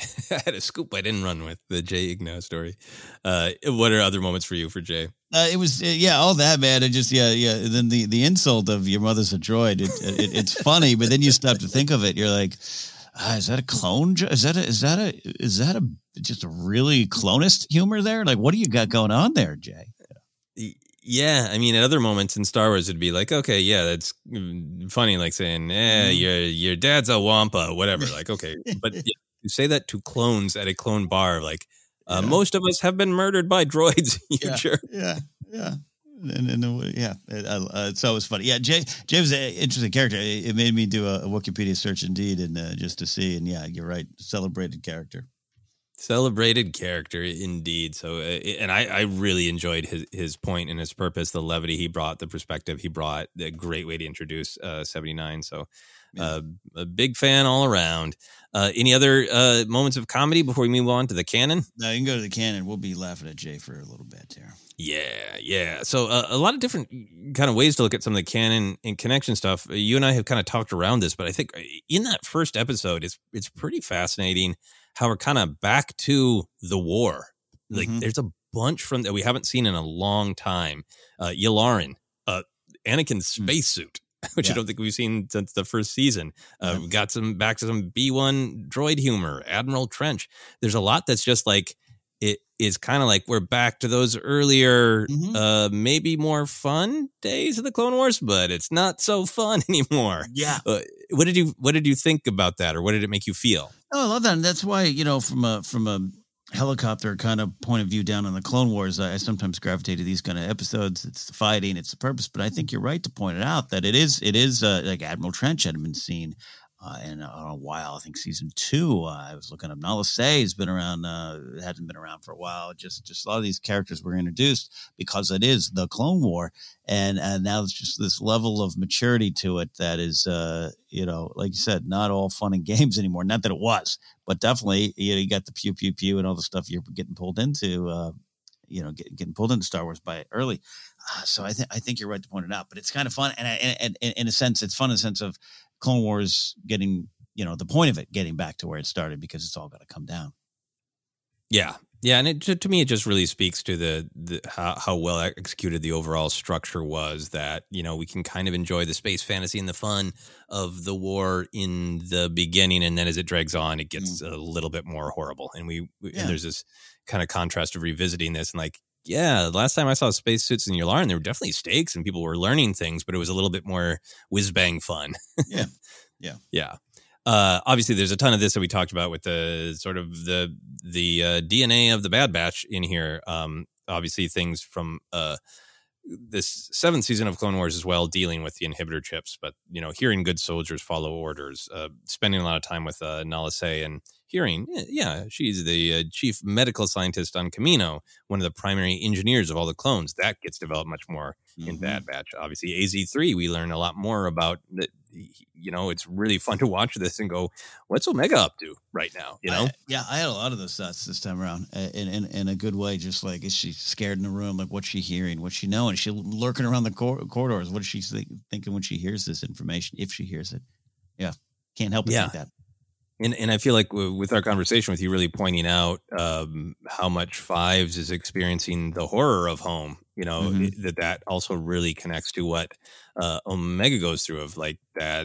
I had a scoop I didn't run with, the Jay Igno story. Uh, what are other moments for you for Jay? Uh, it was uh, yeah, all that, man. It just yeah, yeah. And then the the insult of your mother's a droid. It, it, it's funny, but then you stop to think of it. You're like, ah, is that a clone? jo- Is that a is that a is that a just a really clonist humor there? Like, what do you got going on there, Jay? Y- Yeah, I mean, at other moments in Star Wars, it'd be like, okay, yeah, that's mm, funny, like saying, eh, Mhm. your your dad's a wampa, whatever. Like, okay, but yeah, you say that to clones at a clone bar, like, uh, Yeah. most of us have been murdered by droids. You Yeah, jerk. yeah, yeah. And, and uh, yeah, it, uh, uh, so it was funny. Yeah, Jay, Jay was an interesting character. It, it made me do a, a Wikipedia search indeed, and uh, just to see. And yeah, you're right, celebrated character. Celebrated character, indeed. So, uh, and I, I really enjoyed his his point and his purpose, the levity he brought, the perspective he brought, the great way to introduce uh, seventy-nine. So, uh, a big fan all around. Uh, any other uh, moments of comedy before we move on to the canon? Now you can go to the canon. We'll be laughing at Jay for a little bit here. Yeah, yeah. So uh, a lot of different kind of ways to look at some of the canon and connection stuff. You and I have kind of talked around this, but I think in that first episode, it's it's pretty fascinating how we're kind of back to the war. Like Mhm. there's a bunch from that we haven't seen in a long time. Uh, Yularen, uh, Anakin's spacesuit, which I Yeah. don't think we've seen since the first season. Uh, Yeah. We got some back to some B one droid humor, Admiral Trench. There's a lot that's just like, it is kind of like we're back to those earlier, Mhm. uh, maybe more fun days of the Clone Wars, but it's not so fun anymore. Yeah. Uh, what did you What did you think about that, or what did it make you feel? Oh, I love that. And that's why, you know, from a from a helicopter kind of point of view down on the Clone Wars, I, I sometimes gravitate to these kind of episodes. It's the fighting, it's the purpose. But I think you're right to point it out that it is it is uh, like Admiral Trench hadn't been seen uh, in a, a while. I think season two. Uh, I was looking up. Nala Se has been around. Uh, hasn't been around for a while. Just just a lot of these characters were introduced because it is the Clone War, and and now it's just this level of maturity to it that is, uh, you know, like you said, not all fun and games anymore. Not that it was, but definitely, you know, you got the pew pew pew and all the stuff you're getting pulled into. Uh, you know, get, getting pulled into Star Wars by early. Uh, so I think I think you're right to point it out, but it's kind of fun, and, I, and, and in a sense, it's fun in the sense of Clone Wars getting, you know, the point of it getting back to where it started, because it's all got to come down. Yeah, yeah, and it, to, to me, it just really speaks to the, the how, how well executed the overall structure was. That, you know, we can kind of enjoy the space fantasy and the fun of the war in the beginning, and then as it drags on, it gets mm. a little bit more horrible. And we, we Yeah. and there's this kind of contrast of revisiting this, and like, yeah, last time I saw spacesuits in Yularen, there were definitely stakes and people were learning things, but it was a little bit more whiz bang fun. Yeah, yeah, yeah. Uh, obviously, there's a ton of this that we talked about with the sort of the the uh, D N A of the Bad Batch in here. Um, obviously, things from uh, this seventh season of Clone Wars as well, dealing with the inhibitor chips. But, you know, hearing good soldiers follow orders, uh, spending a lot of time with uh, Nala Se, and hearing, yeah, she's the uh, chief medical scientist on Kamino, one of the primary engineers of all the clones. That gets developed much more Mm-hmm. in Bad Batch. Obviously, A Z three, we learn a lot more about that. You know, it's really fun to watch this and go, what's Omega up to right now? You know? I, yeah, I had a lot of those thoughts this time around, uh, in, in in a good way. Just like, is she scared in the room? Like, what's she hearing? What's she knowing? Is she lurking around the cor- corridors? What is she think, thinking when she hears this information? If she hears it, yeah, can't help but Yeah. think that. And and I feel like w- with our conversation with you, really pointing out um, how much Fives is experiencing the horror of home, you know, Mhm. it- that that also really connects to what uh, Omega goes through, of like that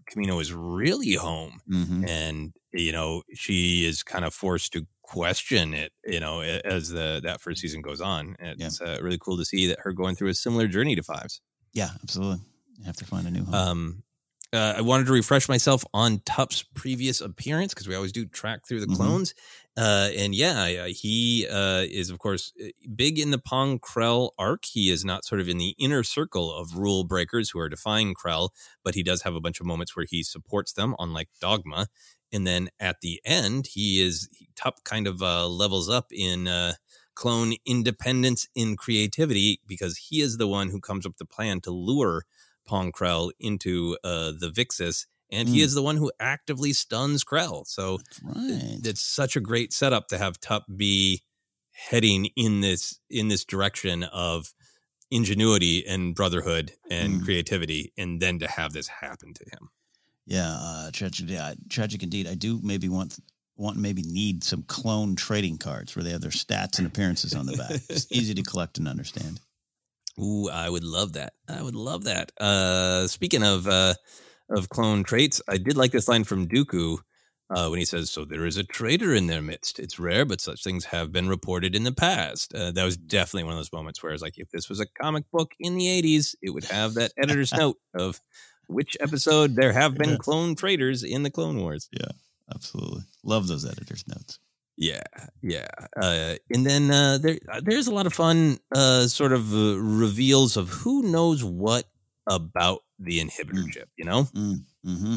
Kamino is really home. Mm-hmm. And, you know, she is kind of forced to question it, you know, as the that first season goes on. It's yeah. uh, really cool to see that her going through a similar journey to Fives. Yeah, absolutely. You have to find a new home. Um, uh, I wanted to refresh myself on Tup's previous appearance because we always do track through the clones. Mm-hmm. Uh, and yeah, he uh, is, of course, big in the Pong Krell arc. He is not sort of in the inner circle of rule breakers who are defying Krell, but he does have a bunch of moments where he supports them, unlike Dogma. And then at the end, he is Tup kind of uh, levels up in uh, clone independence in creativity because he is the one who comes up with the plan to lure Pong Krell into uh, the Vixis, and mm. he is the one who actively stuns Krell. So right. it, it's such a great setup to have Tup be heading in this in this direction of ingenuity and brotherhood and mm. creativity, and then to have this happen to him. Yeah, uh, tragic, yeah, tragic indeed. I do maybe want want maybe need some clone trading cards where they have their stats and appearances on the back. It's easy to collect and understand. Ooh, I would love that. I would love that. Uh, speaking of uh, of clone traits, I did like this line from Dooku uh, when he says, "So there is a traitor in their midst. It's rare, but such things have been reported in the past." Uh, that was definitely one of those moments where it's like, if this was a comic book in the eighties, it would have that editor's note of which episode there have been yeah. clone traitors in the Clone Wars. Yeah, absolutely. Love those editor's notes. Yeah, yeah. Uh, and then uh, there, there's a lot of fun uh, sort of uh, reveals of who knows what about the inhibitor mm. chip, you know? Mm. Mm-hmm.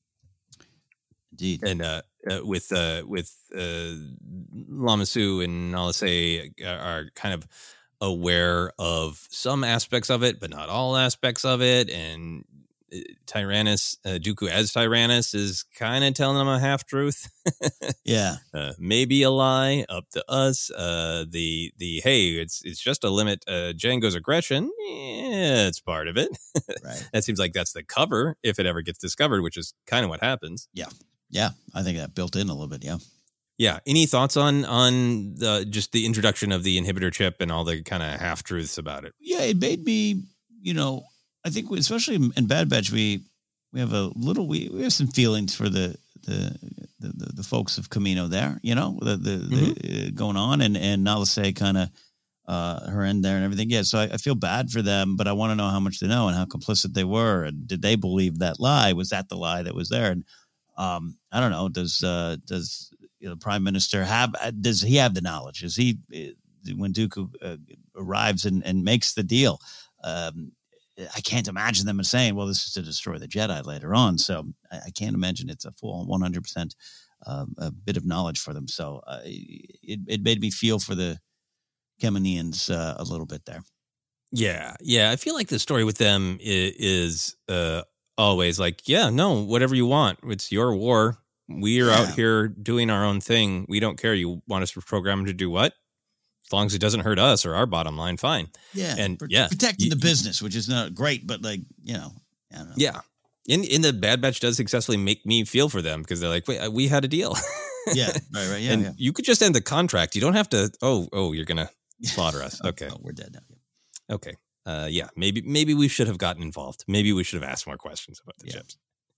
Indeed. And uh, uh, with uh, with uh, Lama Su and Nala Se are kind of aware of some aspects of it, but not all aspects of it. And Tyrannus, uh, Dooku as Tyrannus is kind of telling them a half truth. yeah, uh, maybe a lie. Up to us. Uh, the the hey, it's it's just a limit. Uh, Jango's aggression. Yeah, it's part of it. Right. That seems like that's the cover if it ever gets discovered, which is kind of what happens. Yeah, yeah. I think that built in a little bit. Yeah. Yeah. Any thoughts on on the, just the introduction of the inhibitor chip and all the kind of half truths about it? Yeah, it made me, you know. I think, we, especially in Bad Batch, we we have a little we, we have some feelings for the the the, the, the folks of Kamino there, you know, the the, mm-hmm. the uh, going on and and Nala Se kind of uh, her end there and everything. Yeah, so I, I feel bad for them, but I want to know how much they know and how complicit they were, and did they believe that lie? Was that the lie that was there? And um, I don't know. Does uh, does you know, the Prime Minister have? Does he have the knowledge? Is he when Dooku uh, arrives and, and makes the deal? Um, I can't imagine them saying, well, this is to destroy the Jedi later on. So I, I can't imagine it's a full one hundred percent um, a bit of knowledge for them. So uh, it, it made me feel for the Kaminoans uh, a little bit there. Yeah. Yeah. I feel like the story with them is, is uh, always like, yeah, no, whatever you want. It's your war. We are yeah. out here doing our own thing. We don't care. You want us to program to do what? As long as it doesn't hurt us or our bottom line, fine. Yeah, and pr- yeah, protecting the business, which is not great, but like you know, I don't know. Yeah. In in the Bad Batch does successfully make me feel for them because they're like, wait, we had a deal. yeah, right, right, yeah, and yeah. you could just end the contract. You don't have to. Oh, oh, you're gonna slaughter us. Okay, oh, we're dead now. Yeah. Okay, uh, yeah, maybe maybe we should have gotten involved. Maybe we should have asked more questions about the yeah. chips.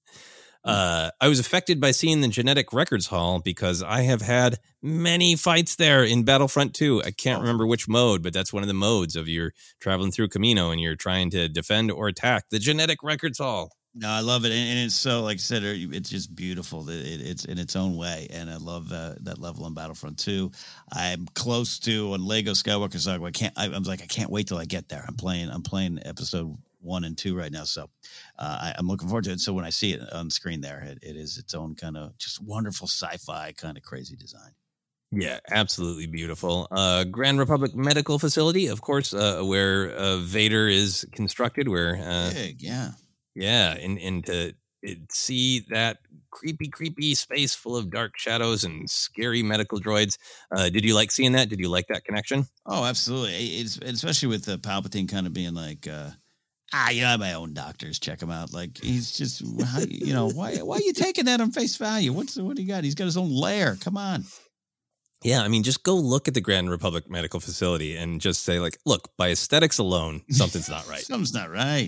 Uh, I was affected by seeing the Genetic Records Hall because I have had many fights there in Battlefront two. I can't oh. remember which mode, but that's one of the modes of you're traveling through Kamino and you're trying to defend or attack the Genetic Records Hall. No, I love it, and, and it's so, like I said, it's just beautiful. It, it's in its own way, and I love uh, that level on Battlefront two. I'm close to on Lego Skywalker Saga. I can't. I, I'm like, I can't wait till I get there. I'm playing. I'm playing episode one and two right now, so uh, I, I'm looking forward to it. So when I see it on screen, there, it, it is its own kind of just wonderful sci-fi kind of crazy design. Yeah, absolutely beautiful. Uh, Grand Republic Medical Facility, of course, uh, where uh, Vader is constructed. Where uh, big, yeah. Yeah, and, and to see that creepy, creepy space full of dark shadows and scary medical droids. Uh, did you like seeing that? Did you like that connection? Oh, absolutely. It's, especially with uh, Palpatine kind of being like, uh, ah, you know, I have my own doctors. Check him out. Like, he's just, how, you know, why why are you taking that on face value? What's What do you got? He's got his own lair. Come on. Yeah, I mean, just go look at the Grand Republic Medical Facility and just say, like, look, by aesthetics alone, something's not right. Something's not right.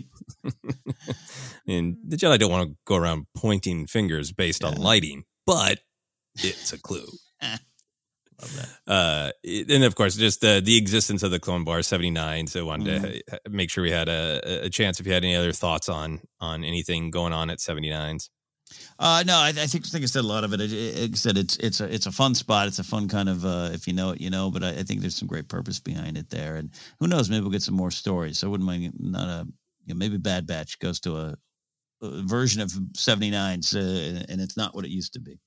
And the Jedi don't want to go around pointing fingers based yeah. on lighting, but it's a clue. Love that. Uh, and of course, just uh, the existence of the Clone Bar seventy-nine. So I wanted Mm. to ha- make sure we had a, a chance if you had any other thoughts on on anything going on at seventy-nines. Uh, no, I, I think I think I said a lot of it. It, it, like I said, it's it's a it's a fun spot. It's a fun kind of uh, if you know it, you know. But I, I think there's some great purpose behind it there. And who knows? Maybe we'll get some more stories. So I wouldn't mind not a you know, maybe Bad Batch goes to a, a version of seventy-nines, uh, and it's not what it used to be.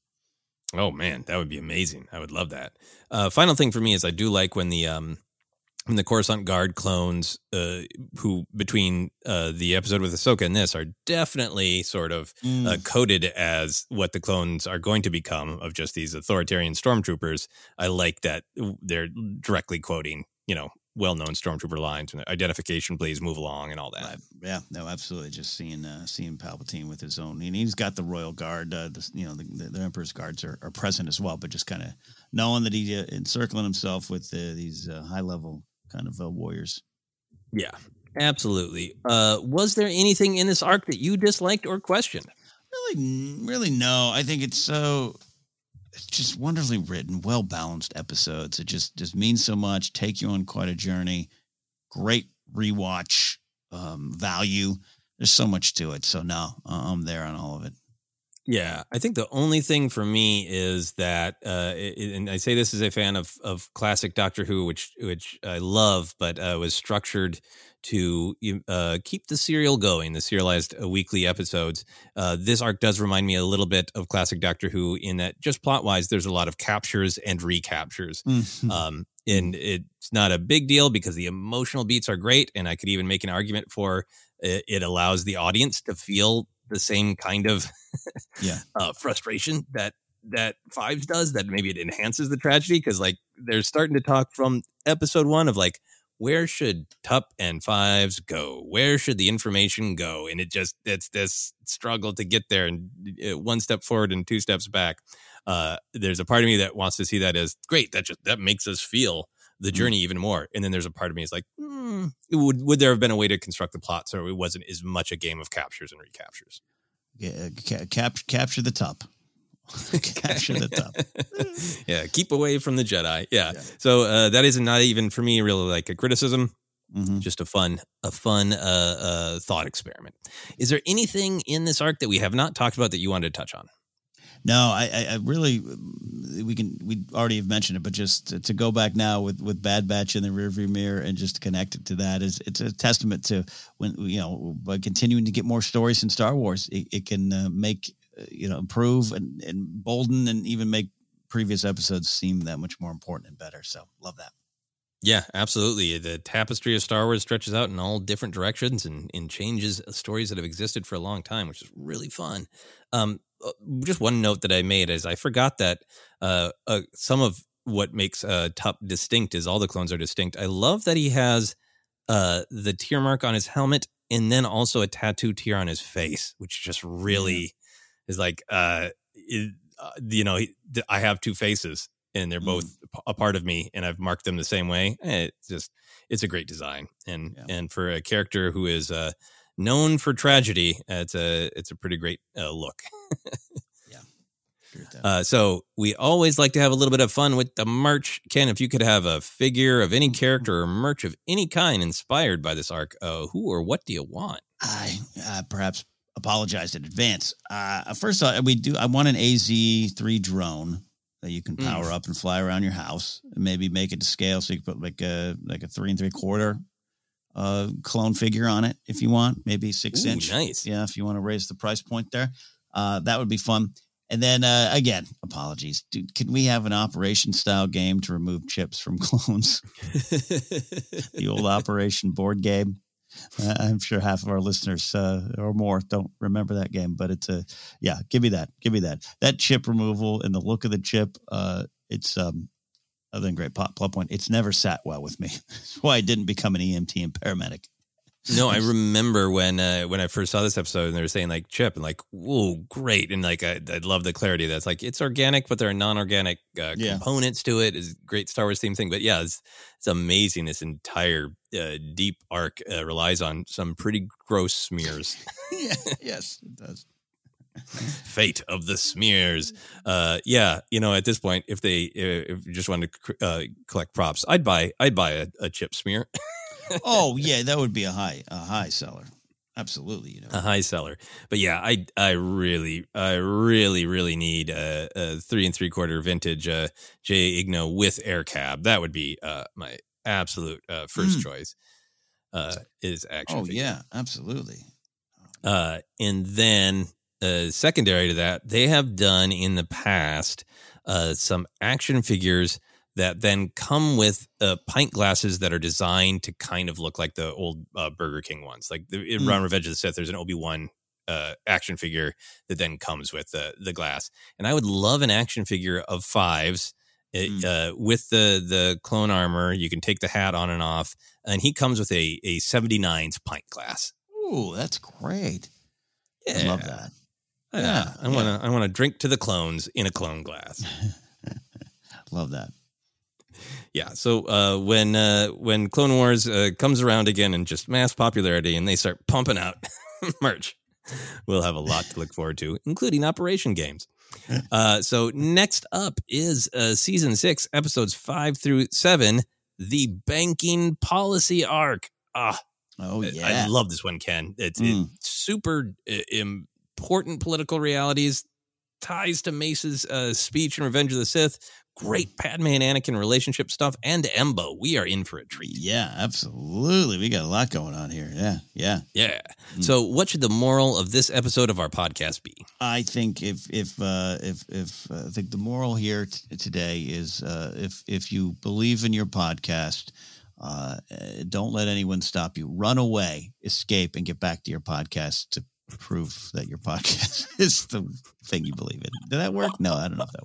Oh man, that would be amazing. I would love that. Uh, final thing for me is I do like when the um when the Coruscant Guard clones, uh, who between uh, the episode with Ahsoka and this are definitely sort of Mm. uh, coded as what the clones are going to become of just these authoritarian stormtroopers. I like that they're directly quoting, you know, well-known stormtrooper lines, identification, please move along, and all that. Right. Yeah, no, absolutely. Just seeing uh, seeing Palpatine with his own, and he's got the Royal Guard. Uh, the, you know, the, the, the Emperor's guards are, are present as well, but just kind of knowing that he uh, encircling himself with uh, these uh, high-level kind of uh, warriors. Yeah, absolutely. Uh, was there anything in this arc that you disliked or questioned? Really, really, no. I think it's so. It's just wonderfully written, well balanced episodes. It just just means so much. Take you on quite a journey. Great rewatch um, value. There's so much to it. So no, I'm there on all of it. Yeah, I think the only thing for me is that, uh, it, and I say this as a fan of of classic Doctor Who, which which I love, but uh, was structured to uh, keep the serial going, the serialized uh, weekly episodes. Uh, this arc does remind me a little bit of classic Doctor Who in that, just plot wise, there's a lot of captures and recaptures. Mhm. Um, and it's not a big deal because the emotional beats are great, and I could even make an argument for it, it allows the audience to feel the same kind of Yeah. uh, frustration that that Fives does, that maybe it enhances the tragedy, because like they're starting to talk from episode one of like, where should Tup and Fives go? Where should the information go? And it just, it's this struggle to get there, and uh, one step forward and two steps back. Uh, there's a part of me that wants to see that as great. That just, that makes us feel the journey even more. And then there's a part of me is like, hmm, would would there have been a way to construct the plot so it wasn't as much a game of captures and recaptures? Yeah, ca- cap- capture the top. Capture the top. Yeah, keep away from the Jedi. Yeah. yeah. So uh, that is not even for me really like a criticism. Mm-hmm. Just a fun, a fun uh, uh, thought experiment. Is there anything in this arc that we have not talked about that you wanted to touch on? No, I, I, I really, we can, we already have mentioned it, but just to, to go back now with, with Bad Batch in the rearview mirror and just to connect it to that is, it's a testament to when, you know, by continuing to get more stories in Star Wars, it, it can uh, make, uh, you know, improve and, and bolden and even make previous episodes seem that much more important and better. So love that. Yeah, absolutely. The tapestry of Star Wars stretches out in all different directions and, and changes stories that have existed for a long time, which is really fun. Um, just one note that I made is I forgot that uh, uh, some of what makes uh, Tup distinct is all the clones are distinct. I love that he has uh, the tear mark on his helmet and then also a tattoo tear on his face, which just really yeah. is like, uh, it, uh, you know, he, I have two faces. And they're both mm. a part of me, and I've marked them the same way. It's just, it's a great design, and yeah. and for a character who is uh, known for tragedy, uh, it's a it's a pretty great uh, look. Yeah. Sure uh, so we always like to have a little bit of fun with the merch. Ken, if you could have a figure of any character or merch of any kind inspired by this arc, uh, who or what do you want? I uh, perhaps apologize in advance. Uh, first, all, we do. I want an A Z three drone that you can power mm. up and fly around your house, and maybe make it to scale so you can put like a like a three and three quarter uh, clone figure on it if you want, maybe six Ooh, inch. Nice, yeah. If you want to raise the price point there, uh, that would be fun. And then uh, again, apologies, dude. Can we have an Operation style game to remove chips from clones? The old Operation board game. Uh, I'm sure half of our listeners uh, or more don't remember that game, but it's a, yeah, give me that. Give me that. That chip removal and the look of the chip. Uh, it's, um, other than great plot, plot point, it's never sat well with me. That's why I didn't become an E M T and paramedic. No, I remember when uh, when I first saw this episode and they were saying like chip and like, whoa, great. And like, I, I love the clarity that's like, it's organic, but there are non-organic uh, Yeah. components to it. It's a great Star Wars theme thing. But yeah, it's, it's amazing. This entire uh, deep arc uh, relies on some pretty gross smears. yeah, yes, it does. Fate of the smears. Uh, yeah, you know, at this point, if they if you just wanted to uh, collect props, I'd buy I'd buy a, a chip smear. Oh yeah, that would be a high a high seller. Absolutely, you know, a high seller. But yeah, I I really I really really need a, a three and three quarter vintage uh, J. Igno with air cab. That would be uh, my absolute uh, first Mm. choice. Uh, is action. Oh figure. yeah, absolutely. Uh, and then uh, secondary to that, they have done in the past uh, some action figures that then come with uh, pint glasses that are designed to kind of look like the old uh, Burger King ones. Like the, in Mm. Revenge of the Sith, there's an Obi-Wan uh, action figure that then comes with the, the glass. And I would love an action figure of Fives it, uh, with the, the clone armor. You can take the hat on and off. And he comes with a, a seventy-nines pint glass. Ooh, that's great. I Yeah. love that. Yeah, Yeah, I want to. I want to drink to the clones in a clone glass. Love that. Yeah. So uh, when uh, when Clone Wars uh, comes around again and just mass popularity, and they start pumping out merch, we'll have a lot to look forward to, including Operation Games. Uh, so next up is uh, season six, episodes five through seven, the banking policy arc. Ah, Oh yeah, I love this one, Ken. It's, Mm. it's super uh, important political realities, ties to Mace's uh, speech in Revenge of the Sith, great Padme and Anakin relationship stuff, and Embo. We are in for a treat. Yeah, absolutely. We got a lot going on here. Yeah, yeah. Yeah. So what should the moral of this episode of our podcast be? I think if if uh, if if uh, I think the moral here t- today is uh, if if you believe in your podcast, uh, uh, don't let anyone stop you. Run away, escape, and get back to your podcast to prove that your podcast is the thing you believe in. Did that work? No, I don't know if that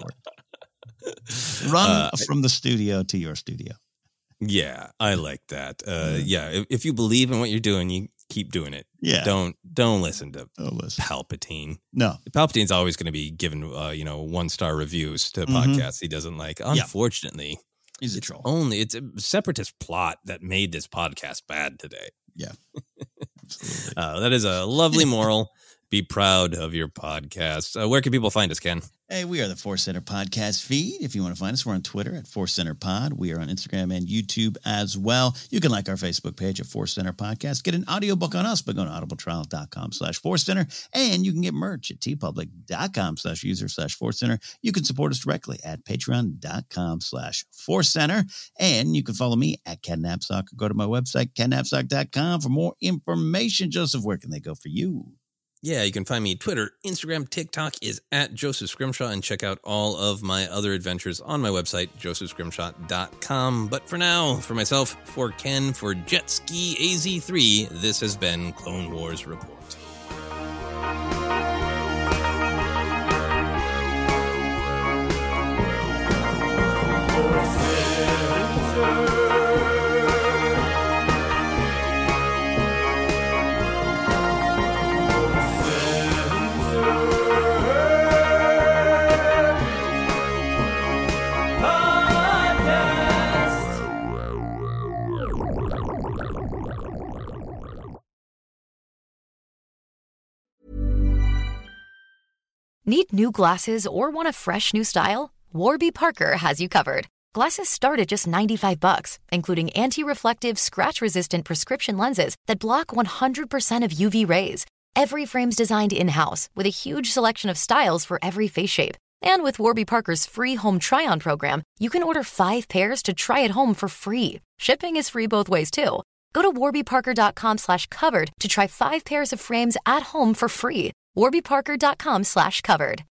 worked. Run Uh, from the studio to your studio. Yeah, I like that. Uh, yeah, if, if you believe in what you're doing, you keep doing it. Yeah. Don't don't listen to Don't listen. Palpatine. No. Palpatine's always going to be given uh, you know one star reviews to Mhm. podcasts he doesn't like. Unfortunately, He's a it's troll. only it's a separatist plot that made this podcast bad today. Yeah. Absolutely. Uh, that is a lovely moral. Be proud of your podcast. Uh, where can people find us, Ken? Hey, we are the Force Center podcast feed. If you want to find us, we're on Twitter at Force Center Pod. We are on Instagram and YouTube as well. You can like our Facebook page at Force Center Podcast. Get an audiobook on us by going to audibletrial.com slash Force Center. And you can get merch at tpublic.com slash user slash Force Center. You can support us directly at patreon.com slash Force Center. And you can follow me at Ken Napzok or go to my website, ken napzok dot com for more information. Joseph, where can they go for you? Yeah, you can find me Twitter, Instagram, TikTok is at Joseph Scrimshaw, and check out all of my other adventures on my website, joseph scrimshaw dot com. But for now, for myself, for Ken, for Jet Ski A Z three, this has been Clone Wars Report. Need new glasses or want a fresh new style? Warby Parker has you covered. Glasses start at just ninety-five bucks, including anti-reflective, scratch-resistant prescription lenses that block one hundred percent of U V rays. Every frame's designed in-house with a huge selection of styles for every face shape. And with Warby Parker's free home try-on program, you can order five pairs to try at home for free. Shipping is free both ways, too. Go to warbyparker.com slash covered to try five pairs of frames at home for free. warbyparker.com slash covered.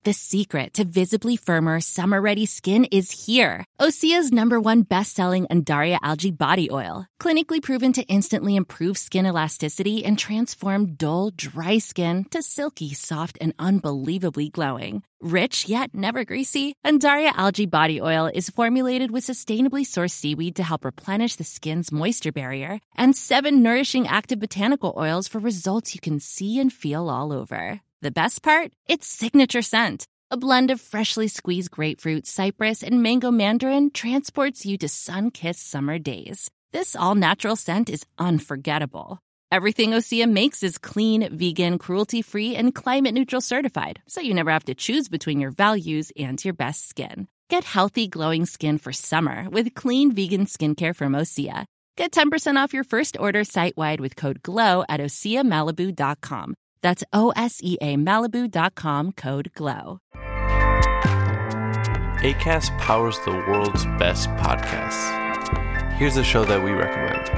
The secret to visibly firmer, summer-ready skin is here. Osea's number one best-selling Undaria Algae Body Oil. Clinically proven to instantly improve skin elasticity and transform dull, dry skin to silky, soft, and unbelievably glowing. Rich yet never greasy, Undaria Algae Body Oil is formulated with sustainably sourced seaweed to help replenish the skin's moisture barrier, and seven nourishing active botanical oils for results you can see and feel all over. The best part? Its signature scent. A blend of freshly squeezed grapefruit, cypress, and mango mandarin transports you to sun-kissed summer days. This all-natural scent is unforgettable. Everything Osea makes is clean, vegan, cruelty-free, and climate-neutral certified, so you never have to choose between your values and your best skin. Get healthy, glowing skin for summer with clean, vegan skincare from Osea. Get ten percent off your first order site-wide with code GLOW at osea malibu dot com. That's O S E A Malibu dot com, code GLOW. Acast powers the world's best podcasts. Here's a show that we recommend.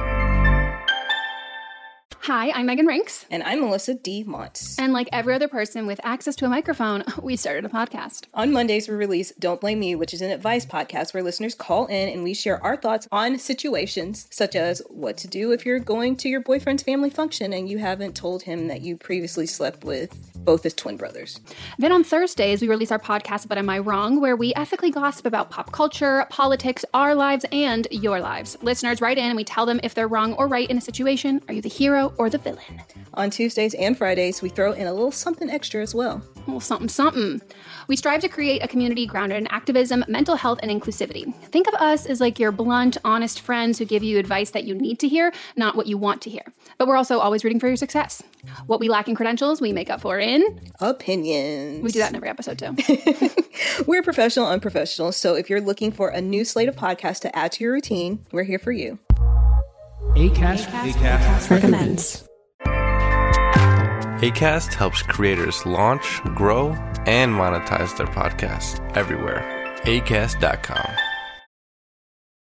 Hi, I'm Megan Rinks. And I'm Melissa D. Montz. And like every other person with access to a microphone, we started a podcast. On Mondays, we release Don't Blame Me, which is an advice podcast where listeners call in and we share our thoughts on situations such as what to do if you're going to your boyfriend's family function and you haven't told him that you previously slept with both his twin brothers. Then on Thursdays, we release our podcast, But Am I Wrong?, where we ethically gossip about pop culture, politics, our lives, and your lives. Listeners write in and we tell them if they're wrong or right in a situation. Are you the hero or the villain? On Tuesdays and Fridays, we throw in a little something extra as well. A little something, something. We strive to create a community grounded in activism, mental health, and inclusivity. Think of us as like your blunt, honest friends who give you advice that you need to hear, not what you want to hear. But we're also always rooting for your success. What we lack in credentials, we make up for in... opinions. We do that in every episode, too. We're professional unprofessional, so if you're looking for a new slate of podcasts to add to your routine, we're here for you. Acast, Acast, Acast recommends. Acast helps creators launch, grow, and monetize their podcasts everywhere. acast dot com.